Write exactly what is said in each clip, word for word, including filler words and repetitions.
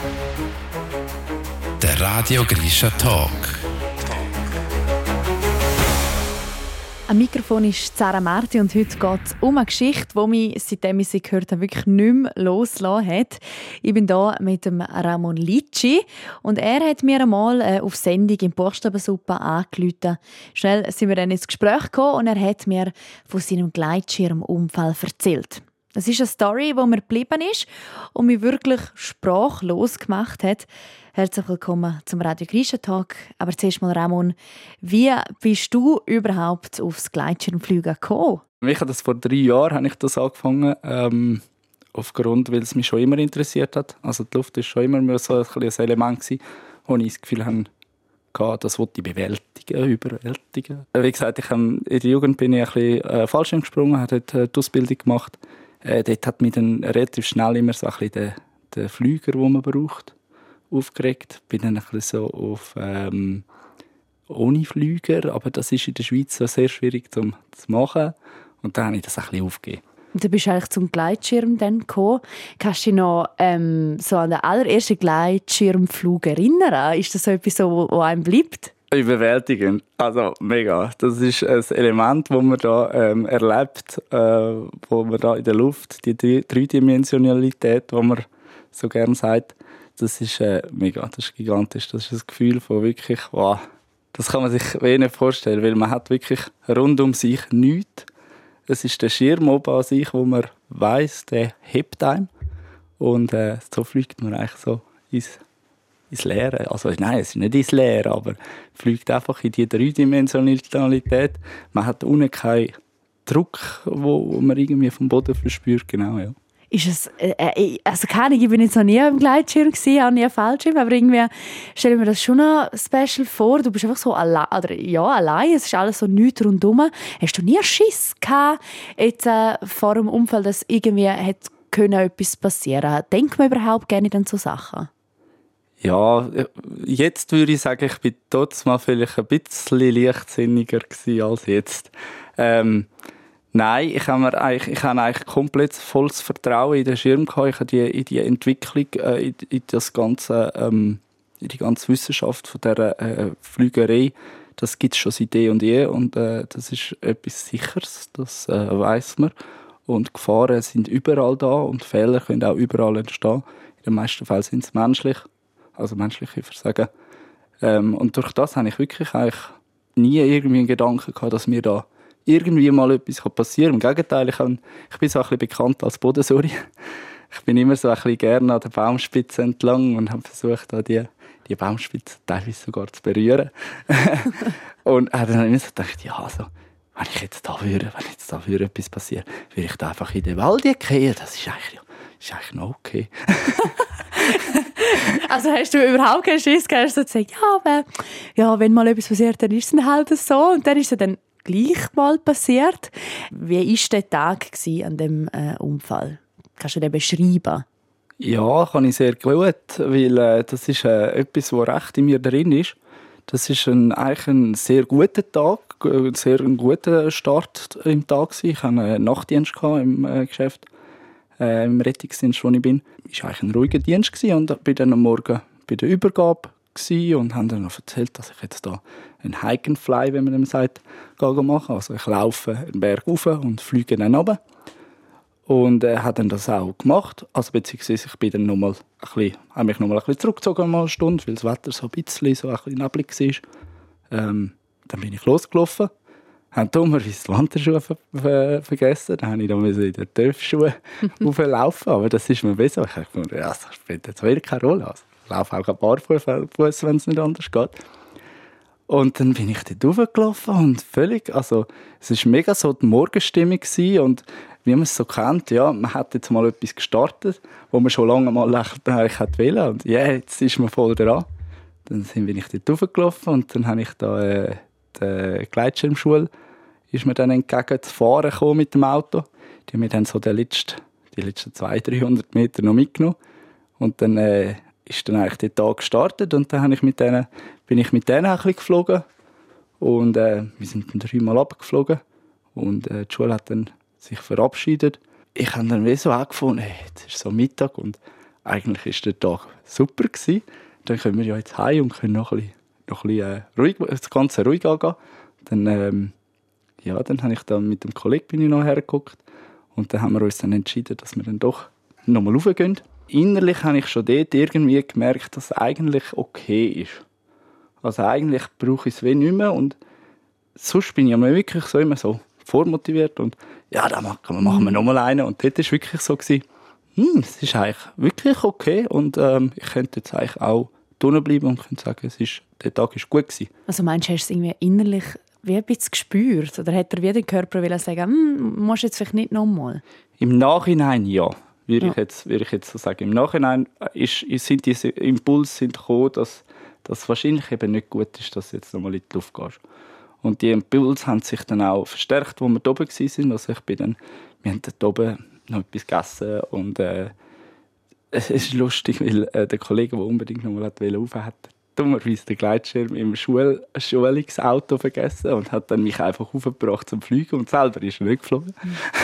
Der Radio Grisha Talk. Am Mikrofon ist Sarah Marti und heute geht es um eine Geschichte, die mich, seitdem ich sie gehört habe, wirklich nicht mehr losgelassen hat. Ich bin hier mit dem Ramon Litschi und er hat mir einmal äh, auf Sendung im Buchstabensuppe angerufen. Schnell sind wir dann ins Gespräch gekommen und er hat mir von seinem Gleitschirmunfall erzählt. Das ist eine Story, die mir geblieben ist und mich wirklich sprachlos gemacht hat. Herzlich willkommen zum Radio Grisha Talk. Aber zuerst mal, Ramon, wie bist du überhaupt aufs Gleitschirmfliegen gekommen? Ich habe das vor drei Jahren habe ich das angefangen, ähm, aufgrund, weil es mich schon immer interessiert hat. Also die Luft war schon immer so ein, ein Element gewesen, wo ich das Gefühl hatte, das wollte ich bewältigen, überwältigen. Wie gesagt, ich, in der Jugend bin ich ein bisschen äh, Fallschirm gesprungen, habe dort äh, die Ausbildung gemacht. Äh, dort hat mich dann relativ schnell immer so ein bisschen den, den Flüger, den man braucht, aufgeregt. Bin dann ein bisschen so auf ähm, ohne Flüger, aber das ist in der Schweiz so sehr schwierig zu, zu machen. Und dann habe ich das ein bisschen aufgegeben. Und du bist eigentlich zum Gleitschirm dann gekommen. Kannst du dich noch ähm, so an den allerersten Gleitschirmflug erinnern? Ist das so etwas, wo, wo einem bleibt? Überwältigend, also mega. Das ist ein Element, das man da ähm, erlebt, äh, wo man da in der Luft, die Dreidimensionalität, die man so gerne sagt, das ist äh, mega, das ist gigantisch. Das ist ein Gefühl von wirklich, wow, das kann man sich wenig nicht vorstellen, weil man hat wirklich rund um sich nichts. Es ist der Schirm oben an sich, wo man weiss, der hebt einem. Und äh, so fliegt man eigentlich so ins, ins Leere. Also nein, es ist nicht ins Leere, aber fliegt einfach in die Dreidimensionalität. Man hat unten keinen Druck, wo man irgendwie vom Boden verspürt. Genau, ja. Ist es, äh, also keine Ahnung, ich bin jetzt noch nie im Gleitschirm gewesen, habe nie einen Fallschirm, aber irgendwie stelle ich mir das schon noch special vor. Du bist einfach so allein, oder ja, allein, es ist alles so nichts rundherum. Hast du nie einen Schiss gehabt, jetzt, äh, vor dem Unfall, dass irgendwie hätte können etwas passieren? Denkt man überhaupt gerne an so Sachen? Ja, jetzt würde ich sagen, ich bin trotzdem mal vielleicht ein bisschen leichtsinniger gewesen als jetzt. Ähm, Nein, ich habe mir eigentlich, ich habe eigentlich komplett volles Vertrauen in den Schirm gehabt. Ich habe die, in die Entwicklung, äh, in, in das ganze, ähm, in die ganze Wissenschaft von dieser äh, Flügerei. Das gibt es schon seit eh und je und äh, das ist etwas Sicheres, das äh, weiss man. Und Gefahren sind überall da und Fehler können auch überall entstehen. In den meisten Fällen sind es menschlich, also menschliche Versagen. Ähm, und durch das habe ich wirklich eigentlich nie irgendwie einen Gedanken gehabt, dass mir da irgendwie mal etwas passieren kann. Im Gegenteil, ich, habe, ich bin so ein bisschen bekannt als Bodensuri. Ich bin immer so ein bisschen gerne an der Baumspitze entlang und habe versucht, die, die Baumspitze teilweise sogar zu berühren. Und dann habe ich mir so gedacht, ja, also, wenn ich jetzt da würde, wenn jetzt da würde etwas passieren, würde ich da einfach in den Wald gehen. Das ist eigentlich, ist eigentlich noch okay. Also hast du überhaupt keinen Schiss gehabt, hast du gesagt, ja, aber, ja, wenn mal etwas passiert, dann ist es dann halt so. Und dann ist es dann gleich mal passiert. Wie war der Tag an dem äh, Unfall? Kannst du den beschreiben? Ja, kann ich sehr gut, weil äh, das ist äh, etwas, was recht in mir drin ist. Das ist ein, eigentlich ein sehr guter Tag, ein sehr ein guter Start im Tag. Ich hatte einen Nachtdienst im äh, Geschäft, äh, im Rettungsdienst, wo ich bin. Es war eigentlich ein ruhiger Dienst gewesen, und bin dann am Morgen bei der Übergabe und haben dann noch erzählt, dass ich jetzt da einen Hike and Fly, wie man dem sagt, machen. Also ich laufe einen Berg rauf und fliege dann runter. Und er äh, hat dann das auch gemacht. Also beziehungsweise ich bin dann noch mal ein bisschen, habe mich noch mal ein bisschen zurückgezogen, mal eine Stunde, weil das Wetter so ein bisschen, so ein bisschen neblig war. Ähm, dann bin ich losgelaufen, habe dummerweise die Wanderschuhe ver ver vergessen. Dann musste ich da in den Turfschuhen rauflaufen, aber das ist mir besser. Ich dachte, ja, das spielt jetzt wirklich keine Rolle. Also, ich laufe auch ein paar Fuß, wenn es nicht anders geht. Und dann bin ich dort raufgelaufen und völlig, also es war mega so die Morgenstimmung gewesen und wie man es so kennt, ja, man hat jetzt mal etwas gestartet, wo man schon lange mal eigentlich wollte und ja, yeah, jetzt ist man voll dran. Dann bin ich dort raufgelaufen und dann habe ich da äh, die Gleitschirmschule, ist mir dann entgegen zu fahren gekommen mit dem Auto. Die haben mir dann so die letzten, die letzten zweihundert, dreihundert Meter noch mitgenommen und dann äh, ist dann eigentlich der Tag gestartet und dann habe ich mit denen, bin ich mit denen ein bisschen geflogen und äh, wir sind dann dreimal runtergeflogen und äh, die Schule hat dann sich verabschiedet. Ich habe dann wie so auch gefunden, hey, jetzt ist so Mittag und eigentlich war der Tag super gewesen. Dann können wir ja jetzt heim und können noch ein bisschen, noch ein bisschen äh, ruhig, das Ganze ruhig angehen. Dann, ähm, ja, dann habe ich dann mit dem Kollegen bin ich noch hergeguckt und dann haben wir uns dann entschieden, dass wir dann doch nochmal raufgehen. Innerlich habe ich schon dort irgendwie gemerkt, dass es eigentlich okay ist. Also eigentlich brauche ich es wie nicht mehr und sonst bin ich immer wirklich so immer so vormotiviert und ja, da machen wir nochmal einen. Und dort war es wirklich so, gewesen, hm, es ist eigentlich wirklich okay und ähm, ich könnte jetzt eigentlich auch drinnen bleiben und könnte sagen, es ist, der Tag war gut gewesen. Also meinst du, hast du es irgendwie innerlich wie ein bisschen gespürt? Oder hat er wie der Körper wollen sagen, hm, musst du jetzt vielleicht nicht nochmal? Im Nachhinein ja, würde, ja. Ich, jetzt, würde ich jetzt so sagen. Im Nachhinein ist, sind diese Impulse sind gekommen, dass es wahrscheinlich eben nicht gut ist, dass du jetzt nochmal in die Luft gehst. Und die Impulse haben sich dann auch verstärkt, als wir da oben waren. Also ich bin dann, wir haben dort oben noch etwas gegessen und äh, es ist lustig, weil äh, der Kollege, der unbedingt noch mal rauf hat, dummerweise den Gleitschirm im Schul- Schulungsauto vergessen und hat dann mich einfach aufgebracht zum Fliegen und selber ist er nicht geflogen.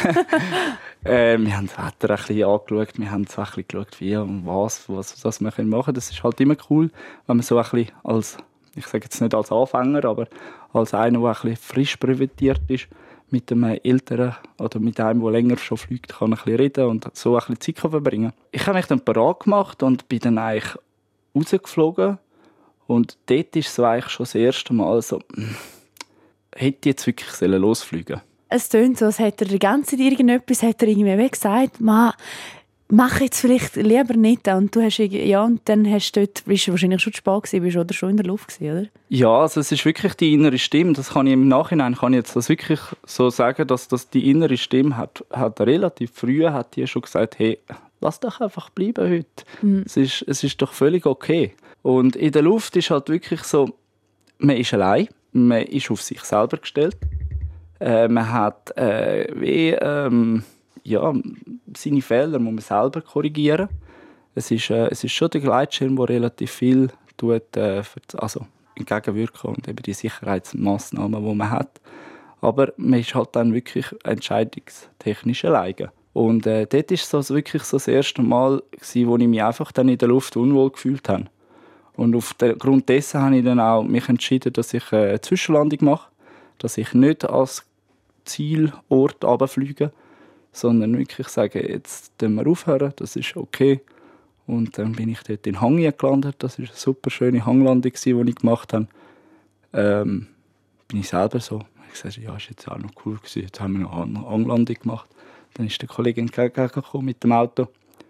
äh, wir haben das Wetter ein bisschen angeschaut, wir haben so ein bisschen geschaut, wie und was, was, was wir machen können. Das ist halt immer cool, wenn man so ein bisschen als, ich sage jetzt nicht als Anfänger, aber als einer, der ein bisschen frisch präventiert ist, mit einem Älteren oder mit einem, der länger schon fliegt, kann ein bisschen reden und so ein bisschen Zeit verbringen. Ich habe mich dann parat gemacht und bin dann eigentlich rausgeflogen. Und dort ist es eigentlich schon das erste Mal so, hätte ich jetzt wirklich losfliegen sollen. Es tönt so, als hätte er die ganze Zeit irgendetwas hat er irgendwie gesagt, «Ma, mach jetzt vielleicht lieber nicht.» Und du hast ja, und dann hast du dort, bist du wahrscheinlich schon zu spät gewesen, bist oder schon in der Luft gewesen, oder? Ja, also es ist wirklich die innere Stimme. Das kann ich im Nachhinein kann ich jetzt das wirklich so sagen, dass das die innere Stimme hat, hat relativ früh hat die schon gesagt, hey, lass doch einfach bleiben heute. Mhm. Es ist, es ist doch völlig okay. Und in der Luft ist halt wirklich so, man ist allein, man ist auf sich selber gestellt. Äh, man hat äh, wie, ähm, ja, seine Fehler muss man selber korrigieren. Es ist, äh, es ist schon der Gleitschirm, der relativ viel tut, äh, für, also entgegenwirken und eben die Sicherheitsmaßnahmen, die man hat. Aber man ist halt dann wirklich entscheidungstechnisch alleine. Und äh, dort war es so, wirklich so das erste Mal, gewesen, wo ich mich einfach dann in der Luft unwohl gefühlt habe. Und aufgrund dessen habe ich dann auch mich entschieden, dass ich eine Zwischenlandung mache, dass ich nicht als Zielort runterfliege, sondern wirklich sage, jetzt können wir aufhören, das ist okay. Und dann bin ich dort in Hangien gelandet, das war eine super schöne Hanglandung, die ich gemacht habe. Ähm, bin ich selber so, ich sagte, ja, ist jetzt auch noch cool gewesen, jetzt haben wir noch eine Hanglandung gemacht. Dann ist der Kollege entgegengekommen mit dem Auto.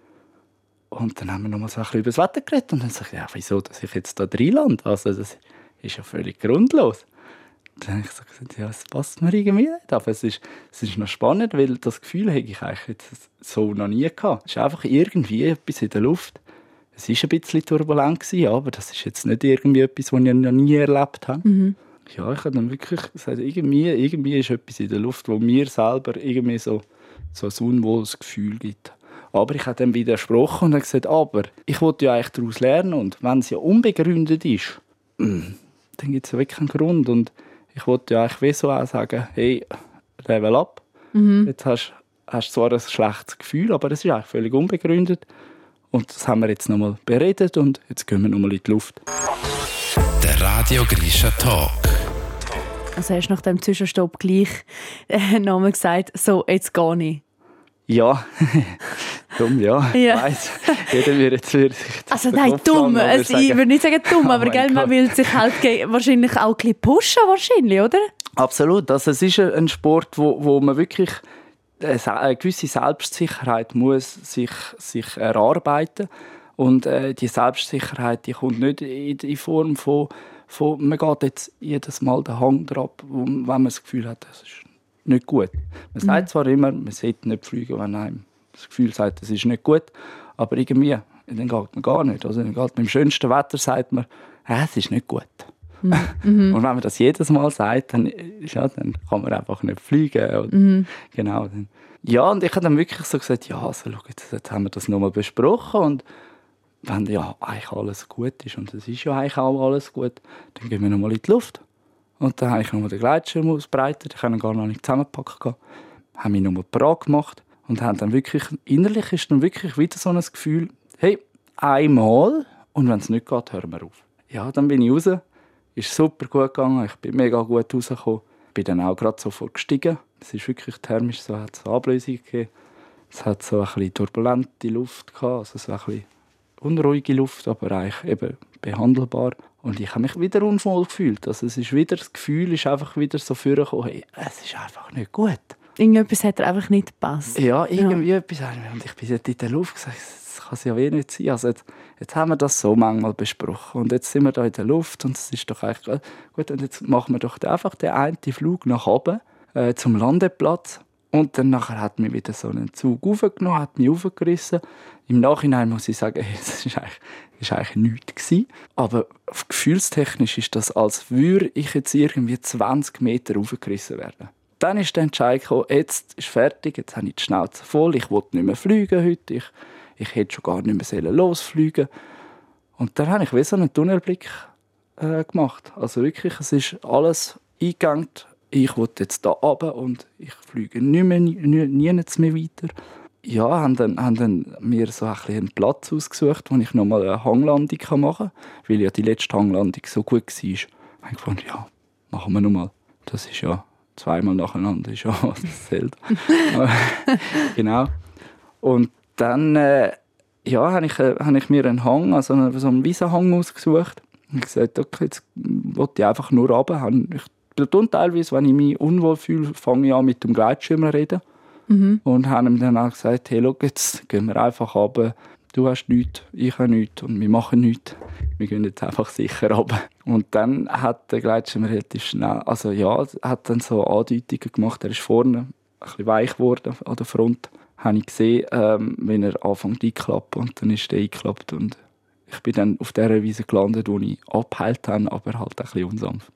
Und dann haben wir noch mal so ein bisschen über das Wetter geredet. Und dann sagte ich, ja, wieso, dass ich jetzt da reinlande? Also, das ist ja völlig grundlos. Dann habe ich so gesagt, ja, es passt mir irgendwie nicht. Aber es ist, es ist noch spannend, weil das Gefühl habe ich eigentlich jetzt so noch nie gehabt. Es ist einfach irgendwie etwas in der Luft. Es war ein bisschen turbulent, aber das ist jetzt nicht irgendwie etwas, was ich noch nie erlebt habe. Mhm. Ja, ich habe dann wirklich gesagt, irgendwie, irgendwie ist etwas in der Luft, wo mir selber irgendwie so, so ein unwohles Gefühl gibt. Aber ich habe dann widersprochen und habe gesagt, aber ich wollte ja eigentlich daraus lernen und wenn es ja unbegründet ist, dann gibt es ja wirklich keinen Grund. Und ich wollte ja eigentlich wie so auch sagen, hey, level up. Mhm. Jetzt hast du zwar ein schlechtes Gefühl, aber es ist eigentlich völlig unbegründet. Und das haben wir jetzt nochmal beredet und jetzt gehen wir nochmal in die Luft. Der Radio Grisha Talk. Also hast du nach dem Zwischenstopp gleich äh, nochmal gesagt, so, jetzt gehe ich. Ja, dumm, ja. ja. Ich weiss, jeder würde jetzt würde sich Also nein, dumm. Also, ich würde nicht sagen dumm, oh aber gell, man will sich halt wahrscheinlich auch ein bisschen pushen, wahrscheinlich, oder? Absolut. Also, es ist ein Sport, wo, wo man wirklich eine gewisse Selbstsicherheit muss sich, sich erarbeiten. Und äh, die Selbstsicherheit, die kommt nicht in, in Form von, von, man geht jetzt jedes Mal den Hang drauf, wenn man das Gefühl hat, das ist nicht gut. Man sagt mhm. zwar immer, man sollte nicht fliegen, wenn einem das Gefühl sagt, das ist nicht gut, aber irgendwie, dann geht man gar nicht. Also dann geht man im schönsten Wetter, sagt man, äh, es ist nicht gut. Mhm. Und wenn man das jedes Mal sagt, dann, ja, dann kann man einfach nicht fliegen. Und, mhm. Genau. Dann. Ja, und ich habe dann wirklich so gesagt, ja, also, schau, jetzt, jetzt haben wir das nochmal besprochen und wenn ja eigentlich alles gut ist, und es ist ja eigentlich auch alles gut, dann gehen wir nochmal in die Luft. Und dann habe ich nochmal den Gleitschirm ausbreitet, ich habe ihn gar noch nicht zusammengepackt, habe mich nochmal parat gemacht und habe dann wirklich, innerlich ist dann wirklich wieder so ein Gefühl, hey, einmal und wenn es nicht geht, hören wir auf. Ja, dann bin ich raus. Ist super gut gegangen, ich bin mega gut rausgekommen. Bin dann auch gerade sofort gestiegen. Es ist wirklich thermisch, so hat es Ablösung gegeben. Es hat so ein bisschen turbulente Luft gehabt, also so ein bisschen unruhige Luft, aber eigentlich eben behandelbar. Und ich habe mich wieder unwohl gefühlt. Also es ist wieder, das Gefühl ist einfach wieder so vorgekommen, hey, es ist einfach nicht gut. Irgendetwas hat einfach nicht gepasst. Ja, irgendwie ja. etwas. Und ich bin dort in der Luft gesagt, das kann es ja eh nicht sein. Also jetzt, jetzt haben wir das so manchmal besprochen. Und jetzt sind wir da in der Luft und es ist doch eigentlich gut. Und jetzt machen wir doch einfach den einen Flug nach oben äh, zum Landeplatz. Und dann nachher hat mich wieder so einen Zug aufgenommen, hat mich aufgerissen. Im Nachhinein muss ich sagen, hey, das war eigentlich, das war eigentlich nichts gewesen. Aber gefühlstechnisch ist das, als würde ich jetzt irgendwie zwanzig Meter aufgerissen werden. Dann ist der Entscheid gekommen, jetzt ist fertig, jetzt habe ich die Schnauze voll, ich will nicht mehr fliegen heute, ich, ich hätte schon gar nicht mehr losfliegen. Und dann habe ich wie so einen Tunnelblick äh, gemacht. Also wirklich, es ist alles eingegangen. Ich will jetzt hier runter und ich fliege nicht mehr, nie, nie mehr weiter. Ja, haben dann, haben dann mir so ein bisschen einen Platz ausgesucht, wo ich nochmal eine Hanglandung machen kann, weil ja die letzte Hanglandung so gut war. Ich habe gefunden, ja, machen wir nochmal. Das ist ja zweimal nacheinander, ist ja dasselbe. Genau. Und dann äh, ja, habe ich, äh, habe ich mir einen Hang, also einen, so einen Wiesenhang ausgesucht. Ich habe gesagt, okay, jetzt will ich einfach nur runter. Ich Und teilweise, wenn ich mich unwohl fühle, fange ich an mit dem Gleitschirm zu reden. Mhm. Und habe ihm dann auch gesagt, hey, schau, jetzt gehen wir einfach runter. Du hast nichts, ich habe nichts und wir machen nichts. Wir gehen jetzt einfach sicher runter. Und dann hat der Gleitschirm relativ schnell, also ja, hat dann so Andeutungen gemacht. Er ist vorne ein bisschen weich geworden an der Front. Habe ich gesehen, ähm, wenn er anfängt einzuklappen. Und dann ist er eingeklappt. Und ich bin dann auf der Weise gelandet, wo ich abgeheilt habe, aber halt ein bisschen unsanft.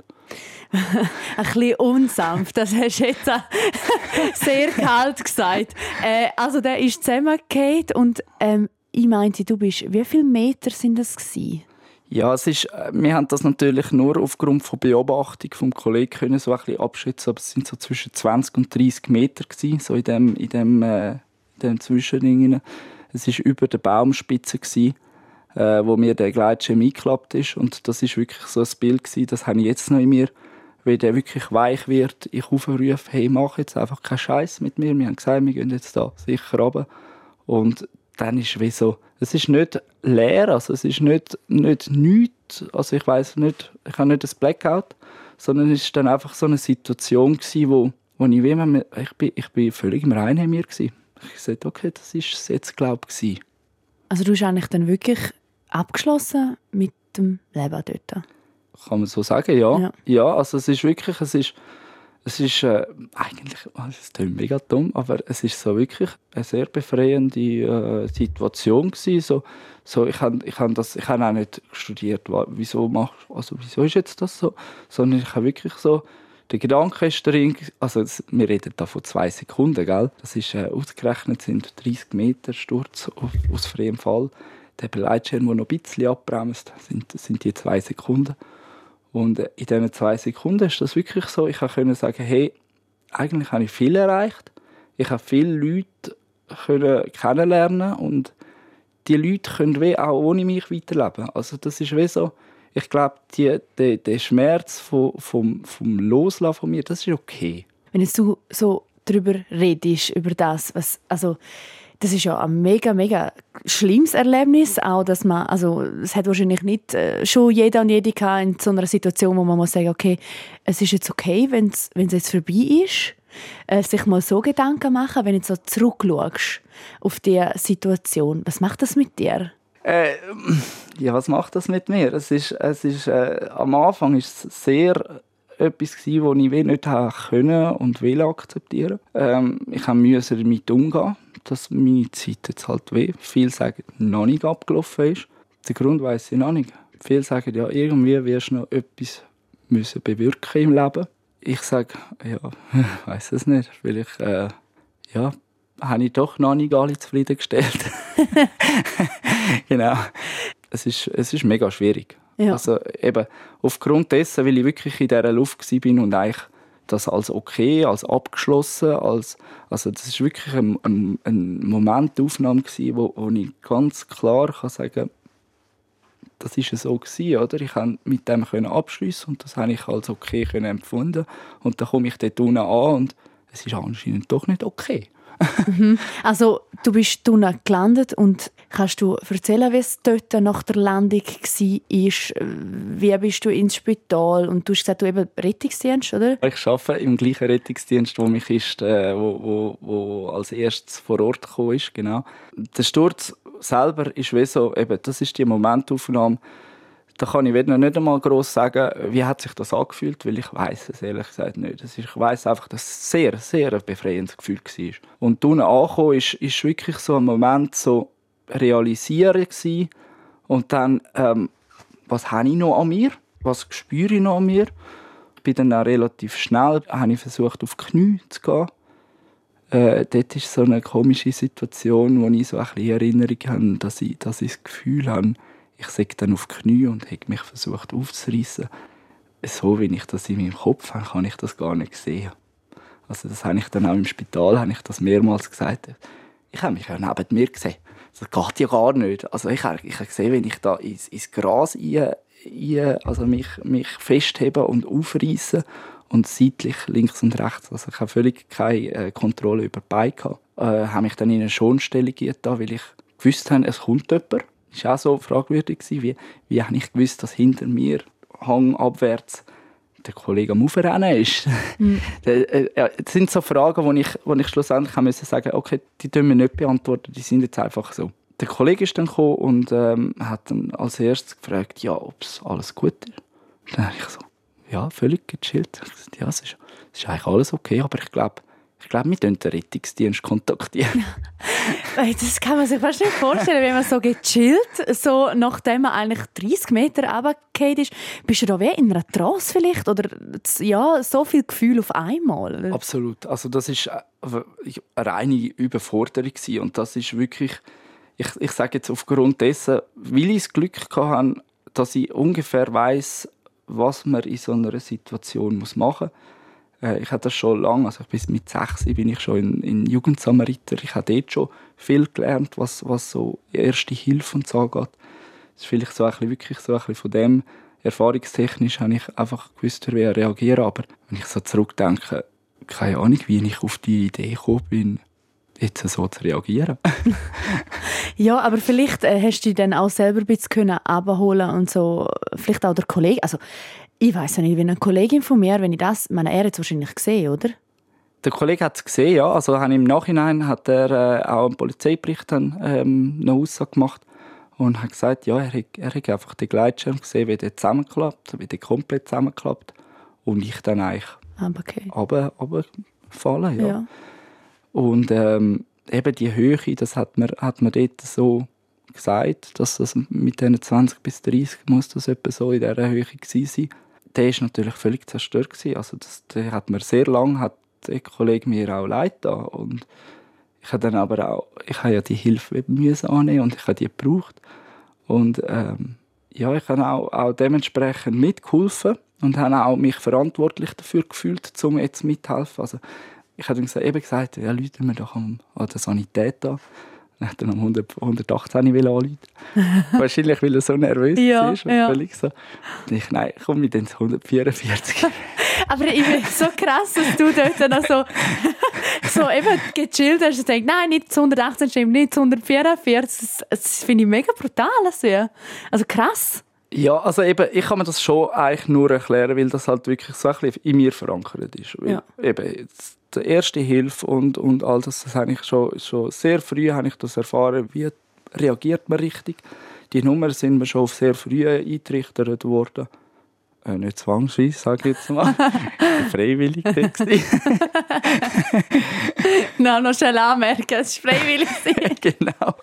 Ein bisschen unsanft, das hast du jetzt sehr kalt gesagt. Äh, also der ist zusammengefallen und ähm, ich meinte, du bist, wie viele Meter sind das gewesen? Ja, es ist, wir haben das natürlich nur aufgrund von Beobachtung vom Kollegen können so ein bisschen abschätzen, aber es sind so zwischen zwanzig und dreissig Meter gewesen, so in dem, in dem, äh, in dem Zwischending. Es war über der Baumspitze gewesen, äh, wo mir der Gleitschirm eingeklappt ist und das ist wirklich so ein Bild gewesen, das habe ich jetzt noch in mir. Wenn der wirklich weich wird, ich aufrufe, hey, mach jetzt einfach keinen Scheiß mit mir. Wir haben gesagt, wir gehen jetzt da sicher runter. Und dann ist es wie so, es ist nicht leer, also es ist nicht, nicht nichts, also ich weiss nicht, ich habe nicht ein Blackout, sondern es war dann einfach so eine Situation gewesen, wo, wo ich wie man, ich bin, ich bin völlig im Reinen mir gewesen. Ich sagte, okay, das ist es jetzt, glaube ich. Also du hast eigentlich dann wirklich abgeschlossen mit dem Leben dort? Kann man so sagen, ja. Ja, ja also es ist wirklich, es ist, es ist äh, eigentlich, es klingt mega dumm, aber es ist so wirklich eine sehr befreiende äh, Situation gewesen. So, so ich habe ich hab das, ich habe auch nicht studiert, wieso mach, also wieso ist jetzt das so, sondern ich habe wirklich so, der Gedanke ist drin, also wir reden da von zwei Sekunden, gell? Das ist äh, ausgerechnet sind dreißig Meter Sturz aus freiem Fall. Der Gleitschirm, der noch ein bisschen abbremst, sind, sind die zwei Sekunden. Und in diesen zwei Sekunden ist das wirklich so, ich konnte sagen, hey, eigentlich habe ich viel erreicht. Ich habe viele Leute können kennenlernen und die Leute können wie auch ohne mich weiterleben. Also das ist wie so, ich glaube, die, die, der Schmerz vom, vom, vom Loslassen von mir, das ist okay. Wenn jetzt du so darüber redest, über das, was, also das ist ja ein mega, mega schlimmes Erlebnis, auch, dass man, also es hat wahrscheinlich nicht äh, schon jeder und jede gehabt in so einer Situation, wo man muss sagen, okay, es ist jetzt okay, wenn es jetzt vorbei ist, äh, sich mal so Gedanken machen, wenn du so zurückschaust auf diese Situation. Was macht das mit dir? Äh, ja, was macht das mit mir? Es ist, es ist, äh, am Anfang war es sehr etwas, das ich nicht können und will akzeptieren. Ähm, ich musste damit umgehen, dass meine Zeit jetzt halt weh, viele sagen, noch nicht abgelaufen ist. Den Grund weiss ich noch nicht. Viele sagen, ja, irgendwie wirst du noch etwas müssen bewirken im Leben. Ich sage, ja, ich weiss es nicht. Vielleicht, äh, ja, habe ich doch noch nicht alle zufriedengestellt. Genau. Es ist, es ist mega schwierig. Ja. Also eben, aufgrund dessen, weil ich wirklich in dieser Luft war und eigentlich das als okay, als abgeschlossen, als, also das ist wirklich ein, ein, ein Momentaufnahme gewesen, wo, wo ich ganz klar kann sagen, das ist so gewesen, oder? Ich konnte mit dem abschliessen und das habe ich als okay empfunden. Und dann komme ich dort unten an und es ist anscheinend doch nicht okay. mhm. Also du bist unten gelandet und kannst du erzählen, wie es dort nach der Landung war? Wie bist du ins Spital? Und du hast gesagt, du eben Rettungsdienst, oder? Ich arbeite im gleichen Rettungsdienst, wo mich ist, äh, wo, wo, wo als erstes vor Ort gekommen ist. Genau. Der Sturz selber ist wie so, eben, das ist die Momentaufnahme. Da kann ich wieder nicht einmal gross sagen, wie hat sich das angefühlt, weil ich weiss es ehrlich gesagt nicht. Ich weiss einfach, dass es sehr, sehr ein befreiendes Gefühl war. Und unten angekommen ist, ist wirklich so ein Moment so realisieren gewesen. Und dann, ähm, was habe ich noch an mir? Was spüre ich noch an mir? Ich bin dann auch relativ schnell, habe ich versucht, auf die Knie zu gehen. Äh, dort ist so eine komische Situation, wo ich so ein bisschen Erinnerung habe, dass ich, dass ich das Gefühl habe, ich sei dann auf die Knie und habe mich versucht aufzureissen. So wie ich das in meinem Kopf habe, kann ich das gar nicht sehen. Also das habe ich dann auch im Spital habe ich das mehrmals gesagt. Ich habe mich ja neben mir gesehen. Das geht ja gar nicht. Also ich habe, ich habe gesehen, wenn ich da ins, ins Gras ein, ein, also mich, mich festhebe und aufreisse und seitlich links und rechts. Also ich habe völlig keine äh, Kontrolle über die Beine gehabt. Äh, habe mich dann in eine Schonstellung getan, weil ich gewusst habe, es kommt jemand. Es war auch so fragwürdig, wie, wie habe ich gewusst, dass hinter mir, hangabwärts, der Kollege am Aufrennen ist. Mm. Das sind so Fragen, wo ich, wo ich schlussendlich musste sagen, okay, die können wir nicht beantworten, die sind jetzt einfach so. Der Kollege ist dann gekommen und ähm, hat dann als erstes gefragt, ja, ob es alles gut ist. Und dann habe ich so, ja, völlig gechillt. Ich gesagt, ja, es ist, es ist eigentlich alles okay, aber ich glaube, Ich glaube, wir kontaktieren den Rettungsdienst kontaktieren. Das kann man sich fast nicht vorstellen, wenn man so gechillt, so nachdem man eigentlich dreißig Meter runtergefallen ist. Bist du da wie in einer Trance vielleicht? Oder ja, so viel Gefühl auf einmal? Absolut. Also das war eine reine Überforderung. Und das ist wirklich, ich, ich sage jetzt aufgrund dessen, weil ich das Glück hatte, dass ich ungefähr weiss, was man in so einer Situation machen muss. Ich habe das schon lange, also bis mit sechs bin ich schon in, in Jugendsamariter. Ich habe dort schon viel gelernt, was, was so erste Hilfe und so angeht. Das ist vielleicht so ein bisschen, wirklich so ein bisschen von dem. Erfahrungstechnisch habe ich einfach gewusst, wie ich reagieren. Aber wenn ich so zurückdenke, keine Ahnung, wie ich auf die Idee gekommen bin, jetzt so zu reagieren. Ja, aber vielleicht äh, hast du dich dann auch selber ein bisschen abholen und so, vielleicht auch der Kollege, also ich weiss ja nicht, wie eine Kollegin von mir, wenn ich das, meine, er hat es wahrscheinlich gesehen, oder? Der Kollege hat es gesehen, ja. Also im Nachhinein hat er äh, auch einen Polizeibericht dann, ähm, eine Aussage gemacht und hat gesagt, ja, er hat, er hat einfach den Gleitschirm gesehen, wie der zusammenklappt, wie der komplett zusammenklappt und ich dann eigentlich okay. runter, runtergefallen, ja. ja. Und ähm, eben die Höhe, das hat man, hat man dort so gesagt, dass das mit diesen zwanzig bis dreißig muss das etwa so in dieser Höhe gewesen sein. Der war natürlich völlig zerstört gewesen. Also das, der hat mir sehr lange, hat der Kollege mir auch leid getan. Und ich habe dann aber auch, ich habe ja die Hilfe müssen annehmen und ich habe die gebraucht. Und ähm, ja, ich habe auch, auch dementsprechend mitgeholfen und habe auch mich verantwortlich dafür gefühlt, um jetzt mitzuhelfen. Also ich habe dann eben gesagt, ja, rufen wir doch an der Sanität an. Ich wollte dann um hundertachtzehn anrufen. Wahrscheinlich, weil er so nervös ja, ist. Und ja. völlig so. Und ich, nein, komm mit ins hundertvierundvierzig. Aber ich finde es so krass, dass du dort dann so, so eben gechillt hast und denkst, nein, nicht zu hundertachtzehn stimmt, nicht zu hundertvierundvierzig. Das, das finde ich mega brutal. Also, also krass. Ja, also eben, ich kann mir das schon eigentlich nur erklären, weil das halt wirklich so ein bisschen in mir verankert ist. Weil ja. eben, jetzt, die erste Hilfe und, und all das, das habe ich schon, schon sehr früh habe ich das erfahren, wie reagiert man richtig. Die Nummern sind mir schon auf sehr früh eingetrichtert worden. Äh, nicht zwangsweise, sage ich jetzt mal. Freiwillig Text. Nein, noch schnell anmerken, es war freiwillig. Genau.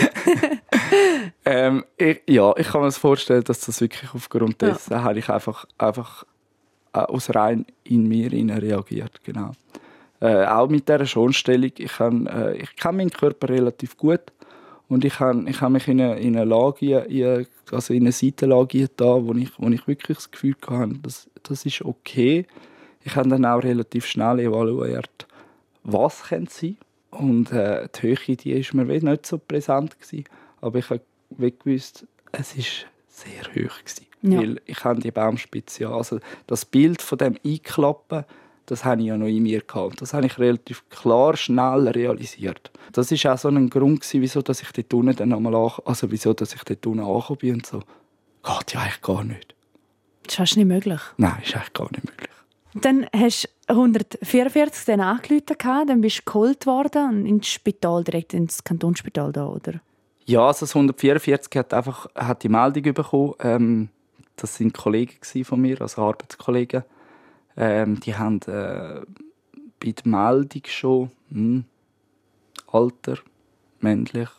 ähm, ich, ja, ich kann mir vorstellen, dass das wirklich aufgrund dessen ja. habe ich einfach, einfach aus rein in mir reagiert. Genau. Äh, auch mit dieser Schonstellung. Ich, kann, äh, ich kenne meinen Körper relativ gut und ich habe ich hab mich in eine, in eine Lage, in, also in eine Seitenlage getan, wo ich, wo ich wirklich das Gefühl hatte, das, das ist okay. Ich habe dann auch relativ schnell evaluiert, was könnte sein. Und äh, die Höhe, die ist mir nicht so präsent gewesen. Aber ich habe gewusst, es ist sehr hoch gewesen. Ja. Weil ich habe die Baumspitze, ja, also das Bild von dem Einklappen, das habe ich ja noch in mir gehabt. Das habe ich relativ klar, schnell realisiert. Das war auch so ein Grund gewesen, wieso dass ich dort unten dann einmal an, also wieso dass ich dort unten angekommen bin und so. Geht ja eigentlich gar nicht. Das ist fast nicht möglich. Nein, ist eigentlich gar nicht möglich. Dann hast du hundertvierundvierzig dann angerufen, dann bist du geholt worden und ins Spital, direkt ins Kantonsspital da, oder? Ja, also das hundertvierundvierzig hat einfach hat die Meldung bekommen. Ähm, das waren Kollegen von mir, also Arbeitskollegen. Ähm, die haben äh, bei der Meldung schon hm, Alter, männlich,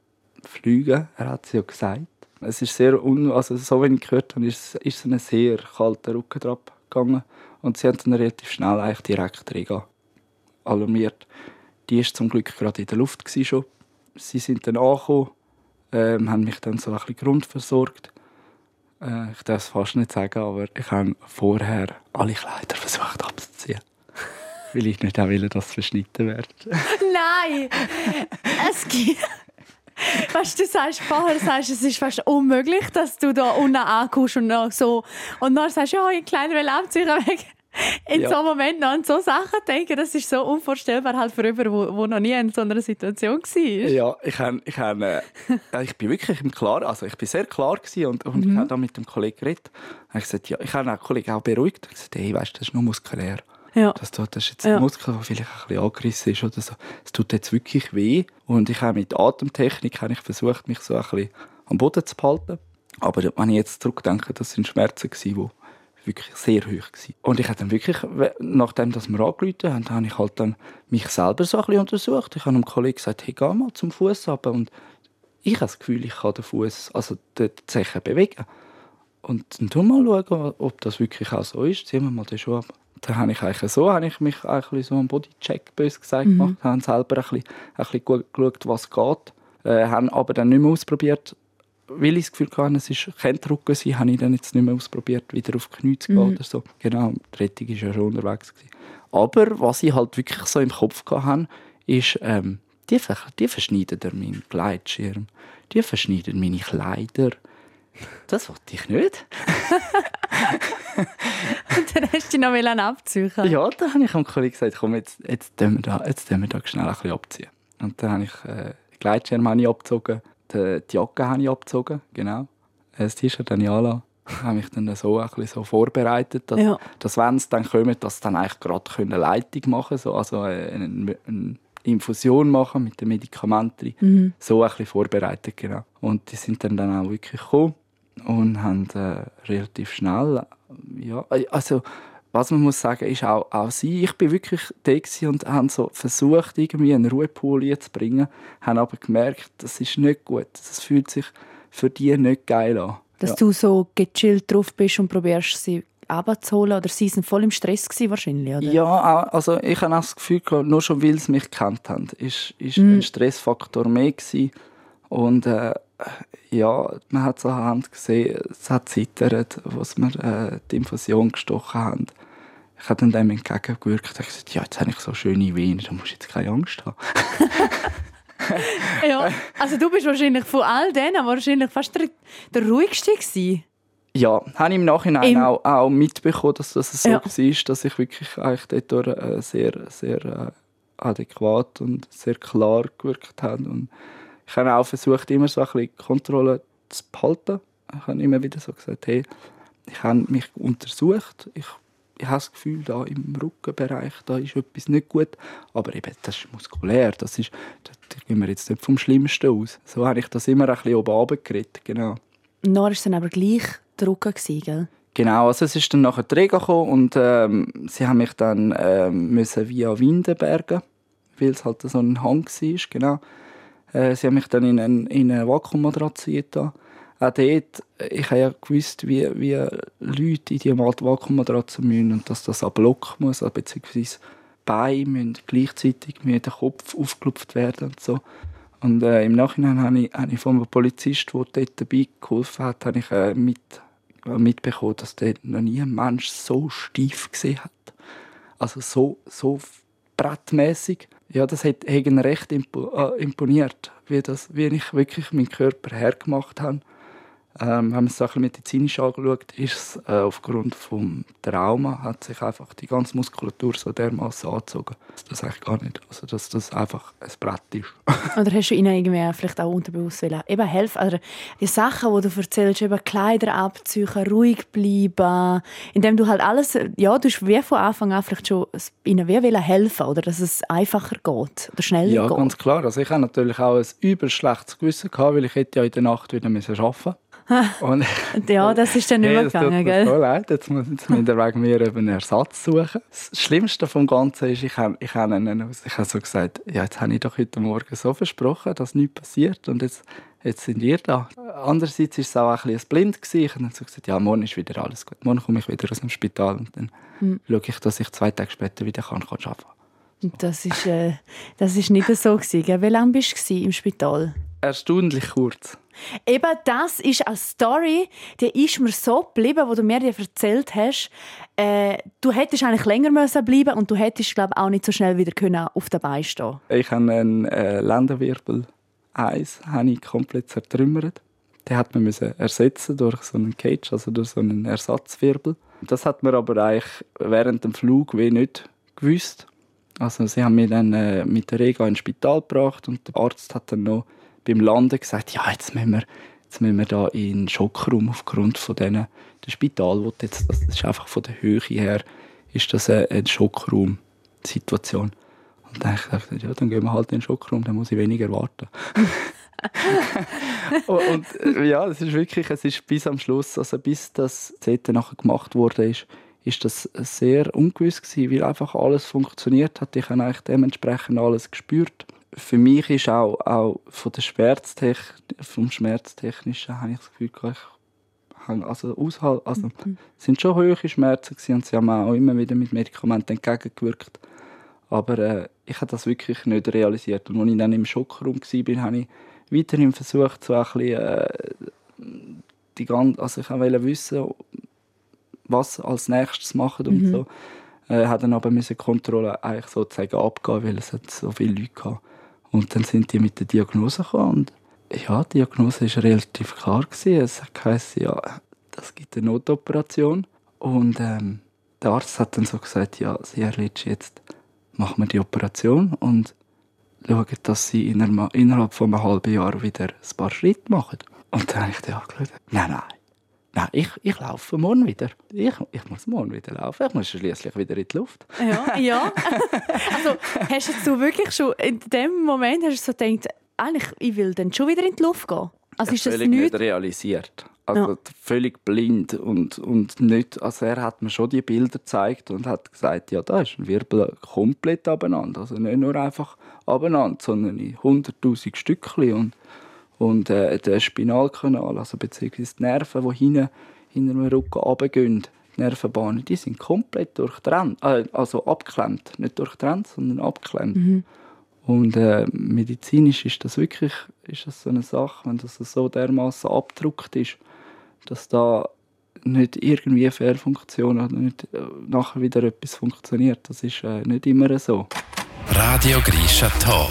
Flüge, er hat es ja gesagt. Es ist sehr un also so wie ich gehört habe, ist, ist es ein sehr kalter Rücken drauf gegangen. Und sie haben dann relativ schnell eigentlich direkt Rega alarmiert. Die war zum Glück gerade in der Luft schon. Sie sind dann angekommen, ähm, haben mich dann so ein bisschen grundversorgt. Äh, ich darf es fast nicht sagen, aber ich habe vorher alle Kleider versucht abzuziehen. Weil ich nicht auch will, dass es verschnitten wird. Nein! Es gibt... Weißt du, du sagst vorher, sagst, es ist fast unmöglich, dass du da unten ankommst und dann so... Und dann sagst du, ja, ich klein will abziehen weg. In ja. so einem Moment noch an so Sachen denken, das ist so unvorstellbar halt für jemanden, der noch nie in so einer Situation war. Ja, ich, hab, ich, hab, äh, ich bin wirklich im Klaren, also ich bin sehr klar gewesen und, und mhm. ich habe da mit dem Kollegen geredet. Ich gesagt, ja, ich habe den Kollegen auch beruhigt. Ich gesagt, hey, weißt, das ist nur muskulär. Ja. Das, das ist jetzt ein ja. Muskel, der vielleicht ein bisschen angerissen ist oder so. Es tut jetzt wirklich weh. Und ich habe mit Atemtechnik habe ich versucht, mich so ein bisschen am Boden zu behalten. Aber wenn ich jetzt zurückdenke, das waren Schmerzen, die wirklich sehr hoch waren. Und ich habe dann wirklich, nachdem dass wir angerufen haben, habe ich halt dann mich selber so ein bisschen untersucht. Ich habe einem Kollegen gesagt, hey, geh mal zum Fuß runter. Und ich habe das Gefühl, ich kann den Fuß, also die Zeche bewegen. Und dann schauen wir mal, ob das wirklich auch so ist. Ziehen wir mal den Schuh ab. Dann habe ich eigentlich so, habe ich mich eigentlich so einen Bodycheck bös gesagt mhm. gemacht, habe selber ein bisschen, ein bisschen geschaut, was geht, äh, haben aber dann nicht mehr ausprobiert, weil ich das Gefühl hatte, es ist, könnte Rücken sein, habe ich dann jetzt nicht mehr ausprobiert, wieder auf die Knie zu gehen mhm. oder so. Genau, die Rettung war ja schon unterwegs gewesen. Aber was ich halt wirklich so im Kopf hatte, ist, ähm, die, die verschneiden meinen Gleitschirm, die verschneiden meine Kleider. Das wollte ich nicht. Und dann hast du dich noch abziehen. Ja, dann habe ich am Kollegen gesagt, komm, jetzt, jetzt tun wir da, jetzt tun wir da schnell ein bisschen abziehen. Und dann habe ich äh, den Gleitschirm habe ich abgezogen, die, die Jacke habe ich abgezogen, genau. Das T-Shirt habe ich angelassen. Ich habe mich dann so ein bisschen so vorbereitet, dass, ja. dass wenn es dann kommt, dass sie dann eigentlich gerade eine Leitung machen können, so, also eine, eine Infusion machen mit den Medikamenten. Mhm. So ein bisschen vorbereitet, genau. Und die sind dann, dann auch wirklich gekommen und haben äh, relativ schnell, ja, also was man muss sagen, ist auch, auch sie, ich bin wirklich da und haben so versucht, irgendwie einen Ruhepool zu bringen, haben aber gemerkt, das ist nicht gut, das fühlt sich für die nicht geil an. Dass ja. du so gechillt drauf bist und probierst, sie abzuholen, oder sie waren voll im Stress gewesen, wahrscheinlich, oder? Ja, also ich habe auch das Gefühl, nur schon weil sie mich gekannt haben, ist, ist mm. ein Stressfaktor mehr gewesen. Und äh, ja, man hat so Hand gesehen, es hat zittert, als wir äh, die Infusion gestochen haben. Ich habe dann dem entgegengewirkt und gesagt, ja, jetzt habe ich so schöne Venen, da musst du jetzt keine Angst haben. Ja, also du bist wahrscheinlich von all denen wahrscheinlich fast der, der ruhigste gewesen. Ja, habe ich im Nachhinein Im... auch, auch mitbekommen, dass das so ja. war, dass ich wirklich eigentlich dort äh, sehr, sehr äh, adäquat und sehr klar gewirkt habe. Und ich habe auch versucht, immer so ein bisschen Kontrolle zu behalten. Ich habe immer wieder so gesagt, hey, ich habe mich untersucht, ich, ich habe das Gefühl, da im Rückenbereich da ist etwas nicht gut, aber eben, das ist muskulär, das ist, da gehen wir jetzt nicht vom Schlimmsten aus. So habe ich das immer ein bisschen oben runtergeredet, genau. Und dann war es dann aber gleich der Rücken gewesen, gell? Genau, also es ist dann nachher die Rega gekommen und ähm, sie haben mich dann ähm, müssen via Windenbergen, weil es halt so ein Hang war, genau. Äh, sie haben mich dann in, ein, in eine Vakuummatratze getan. Auch dort, ich habe ja gewusst, wie, wie Leute in diese Vakuummatratze müssen und dass das an Block muss, beziehungsweise die Beine müssen gleichzeitig mit dem Kopf aufgelupft werden und so. Und äh, im Nachhinein habe ich, habe ich von einem Polizist, der dort dabei geholfen hat, habe ich, äh, mit, äh, mitbekommen, dass dort noch nie ein Mensch so steif gesehen hat. Also so, so brettmässig. Ja, das hat ihn recht imponiert, wie, das, wie ich wirklich meinen Körper hergemacht habe. Ähm, wenn man es ein medizinisch anschaut, ist es äh, aufgrund des Trauma hat sich einfach die ganze Muskulatur so dermaßen angezogen. Das eigentlich gar nicht. Also, dass das einfach ein Brett ist. Oder hast du ihnen irgendwie vielleicht auch unterbewusst wollen, eben helfen? Oder die Sachen, die du erzählst, eben Kleider abziehen, ruhig bleiben, indem du halt alles, ja, du hast wie von Anfang an vielleicht schon ihnen wie helfen, oder dass es einfacher geht oder schneller ja, geht. Ja, ganz klar. Also ich hatte natürlich auch ein übel schlechtes Gewissen gehabt, weil ich hätte ja in der Nacht wieder arbeiten müssen. Und ja, das ist dann nicht mehr hey, gegangen, gell? So leid. Jetzt muss ich wegen mir einen Ersatz suchen. Das Schlimmste vom Ganzen ist, ich habe ich hab ich hab so gesagt, ja, jetzt habe ich doch heute Morgen so versprochen, dass nichts passiert und jetzt, jetzt sind ihr da. Andererseits war es auch ein bisschen blind. Ich habe dann so gesagt, ja, morgen ist wieder alles gut. Morgen komme ich wieder aus dem Spital und dann hm. schaue ich, dass ich zwei Tage später wieder kann, kann arbeiten kann. Das ist, äh, das ist nicht so gewesen, gell? Wie lange bist du im Spital? Erstaunlich kurz. Eben, das ist eine Story, die ist mir so geblieben, wo du mir die erzählt hast. Äh, du hättest eigentlich länger müssen bleiben und du hättest, glaube ich, auch nicht so schnell wieder können auf den Beinen stehen. Ich habe einen äh, Lendenwirbel eins habe ich komplett zertrümmert. Den hat man müssen ersetzen durch so einen Cage, also durch so einen Ersatzwirbel. Das hat man aber eigentlich während dem Flug wie nicht gewusst. Also sie haben mich dann äh, mit der Rega ins Spital gebracht und der Arzt hat dann noch beim Landen gesagt, ja, jetzt müssen wir, jetzt müssen wir da in den Schockraum aufgrund von denen, der Spital, wo jetzt, das ist einfach von der Höhe her, ist das eine, eine Schockraum-Situation. Und dann dachte ich, ja, dann gehen wir halt in den Schockraum, dann muss ich weniger warten. und, und ja, es ist wirklich, es ist bis am Schluss, also bis das C T nachher gemacht wurde, ist, ist das sehr ungewiss gewesen, weil einfach alles funktioniert hat. Ich habe eigentlich dementsprechend alles gespürt. Für mich ist auch, auch von der Schmerztech- vom Schmerztechnischen habe ich das Gefühl, ich habe also aushalt, also mhm. es sind schon hohe Schmerzen gewesen und sie haben auch immer wieder mit Medikamenten entgegengewirkt. Aber äh, ich habe das wirklich nicht realisiert. Und als ich dann im Schockraum war, habe ich weiterhin versucht, so ein bisschen, äh, die ganze, also ich wollte wissen, was als nächstes machen und mhm. so. Äh, hat dann aber die Kontrolle eigentlich sozusagen abgehen, weil es hat so viele Leute gab. Und dann sind die mit der Diagnose gekommen. Und ja, die Diagnose war relativ klar gewesen. Es heisst, ja, das gibt eine Notoperation. Und ähm, der Arzt hat dann so gesagt, ja, Sie, Herr Litsch, jetzt machen wir die Operation und schauen, dass Sie innerhalb von einem halben Jahr wieder ein paar Schritte machen. Und dann habe ich dann angeschaut, nein, nein. Nein, ich, ich laufe morgen wieder. Ich, ich muss morgen wieder laufen. Ich muss schliesslich wieder in die Luft. Ja, ja. Also, hast du wirklich schon in dem Moment hast du so gedacht, eigentlich, ich will dann schon wieder in die Luft gehen? Also, ist das völlig nicht nicht realisiert. Also ja. völlig blind und, und nicht. Also er hat mir schon die Bilder gezeigt und hat gesagt, ja, da ist ein Wirbel komplett abeinander. Also nicht nur einfach abeinander, sondern in hunderttausend Stückchen. Und Und äh, der Spinalkanal, also beziehungsweise die Nerven, die hinten hinter dem Rücken runtergehen, die Nervenbahnen, die sind komplett durchtrennt, äh, also abgeklemmt. Nicht durchtrennt, sondern abgeklemmt. Mhm. Und äh, medizinisch ist das wirklich ist das so eine Sache, wenn das so dermaßen abgedruckt ist, dass da nicht irgendwie eine Fehlfunktion oder nicht äh, nachher wieder etwas funktioniert. Das ist äh, nicht immer so. Radio Grisha Talk.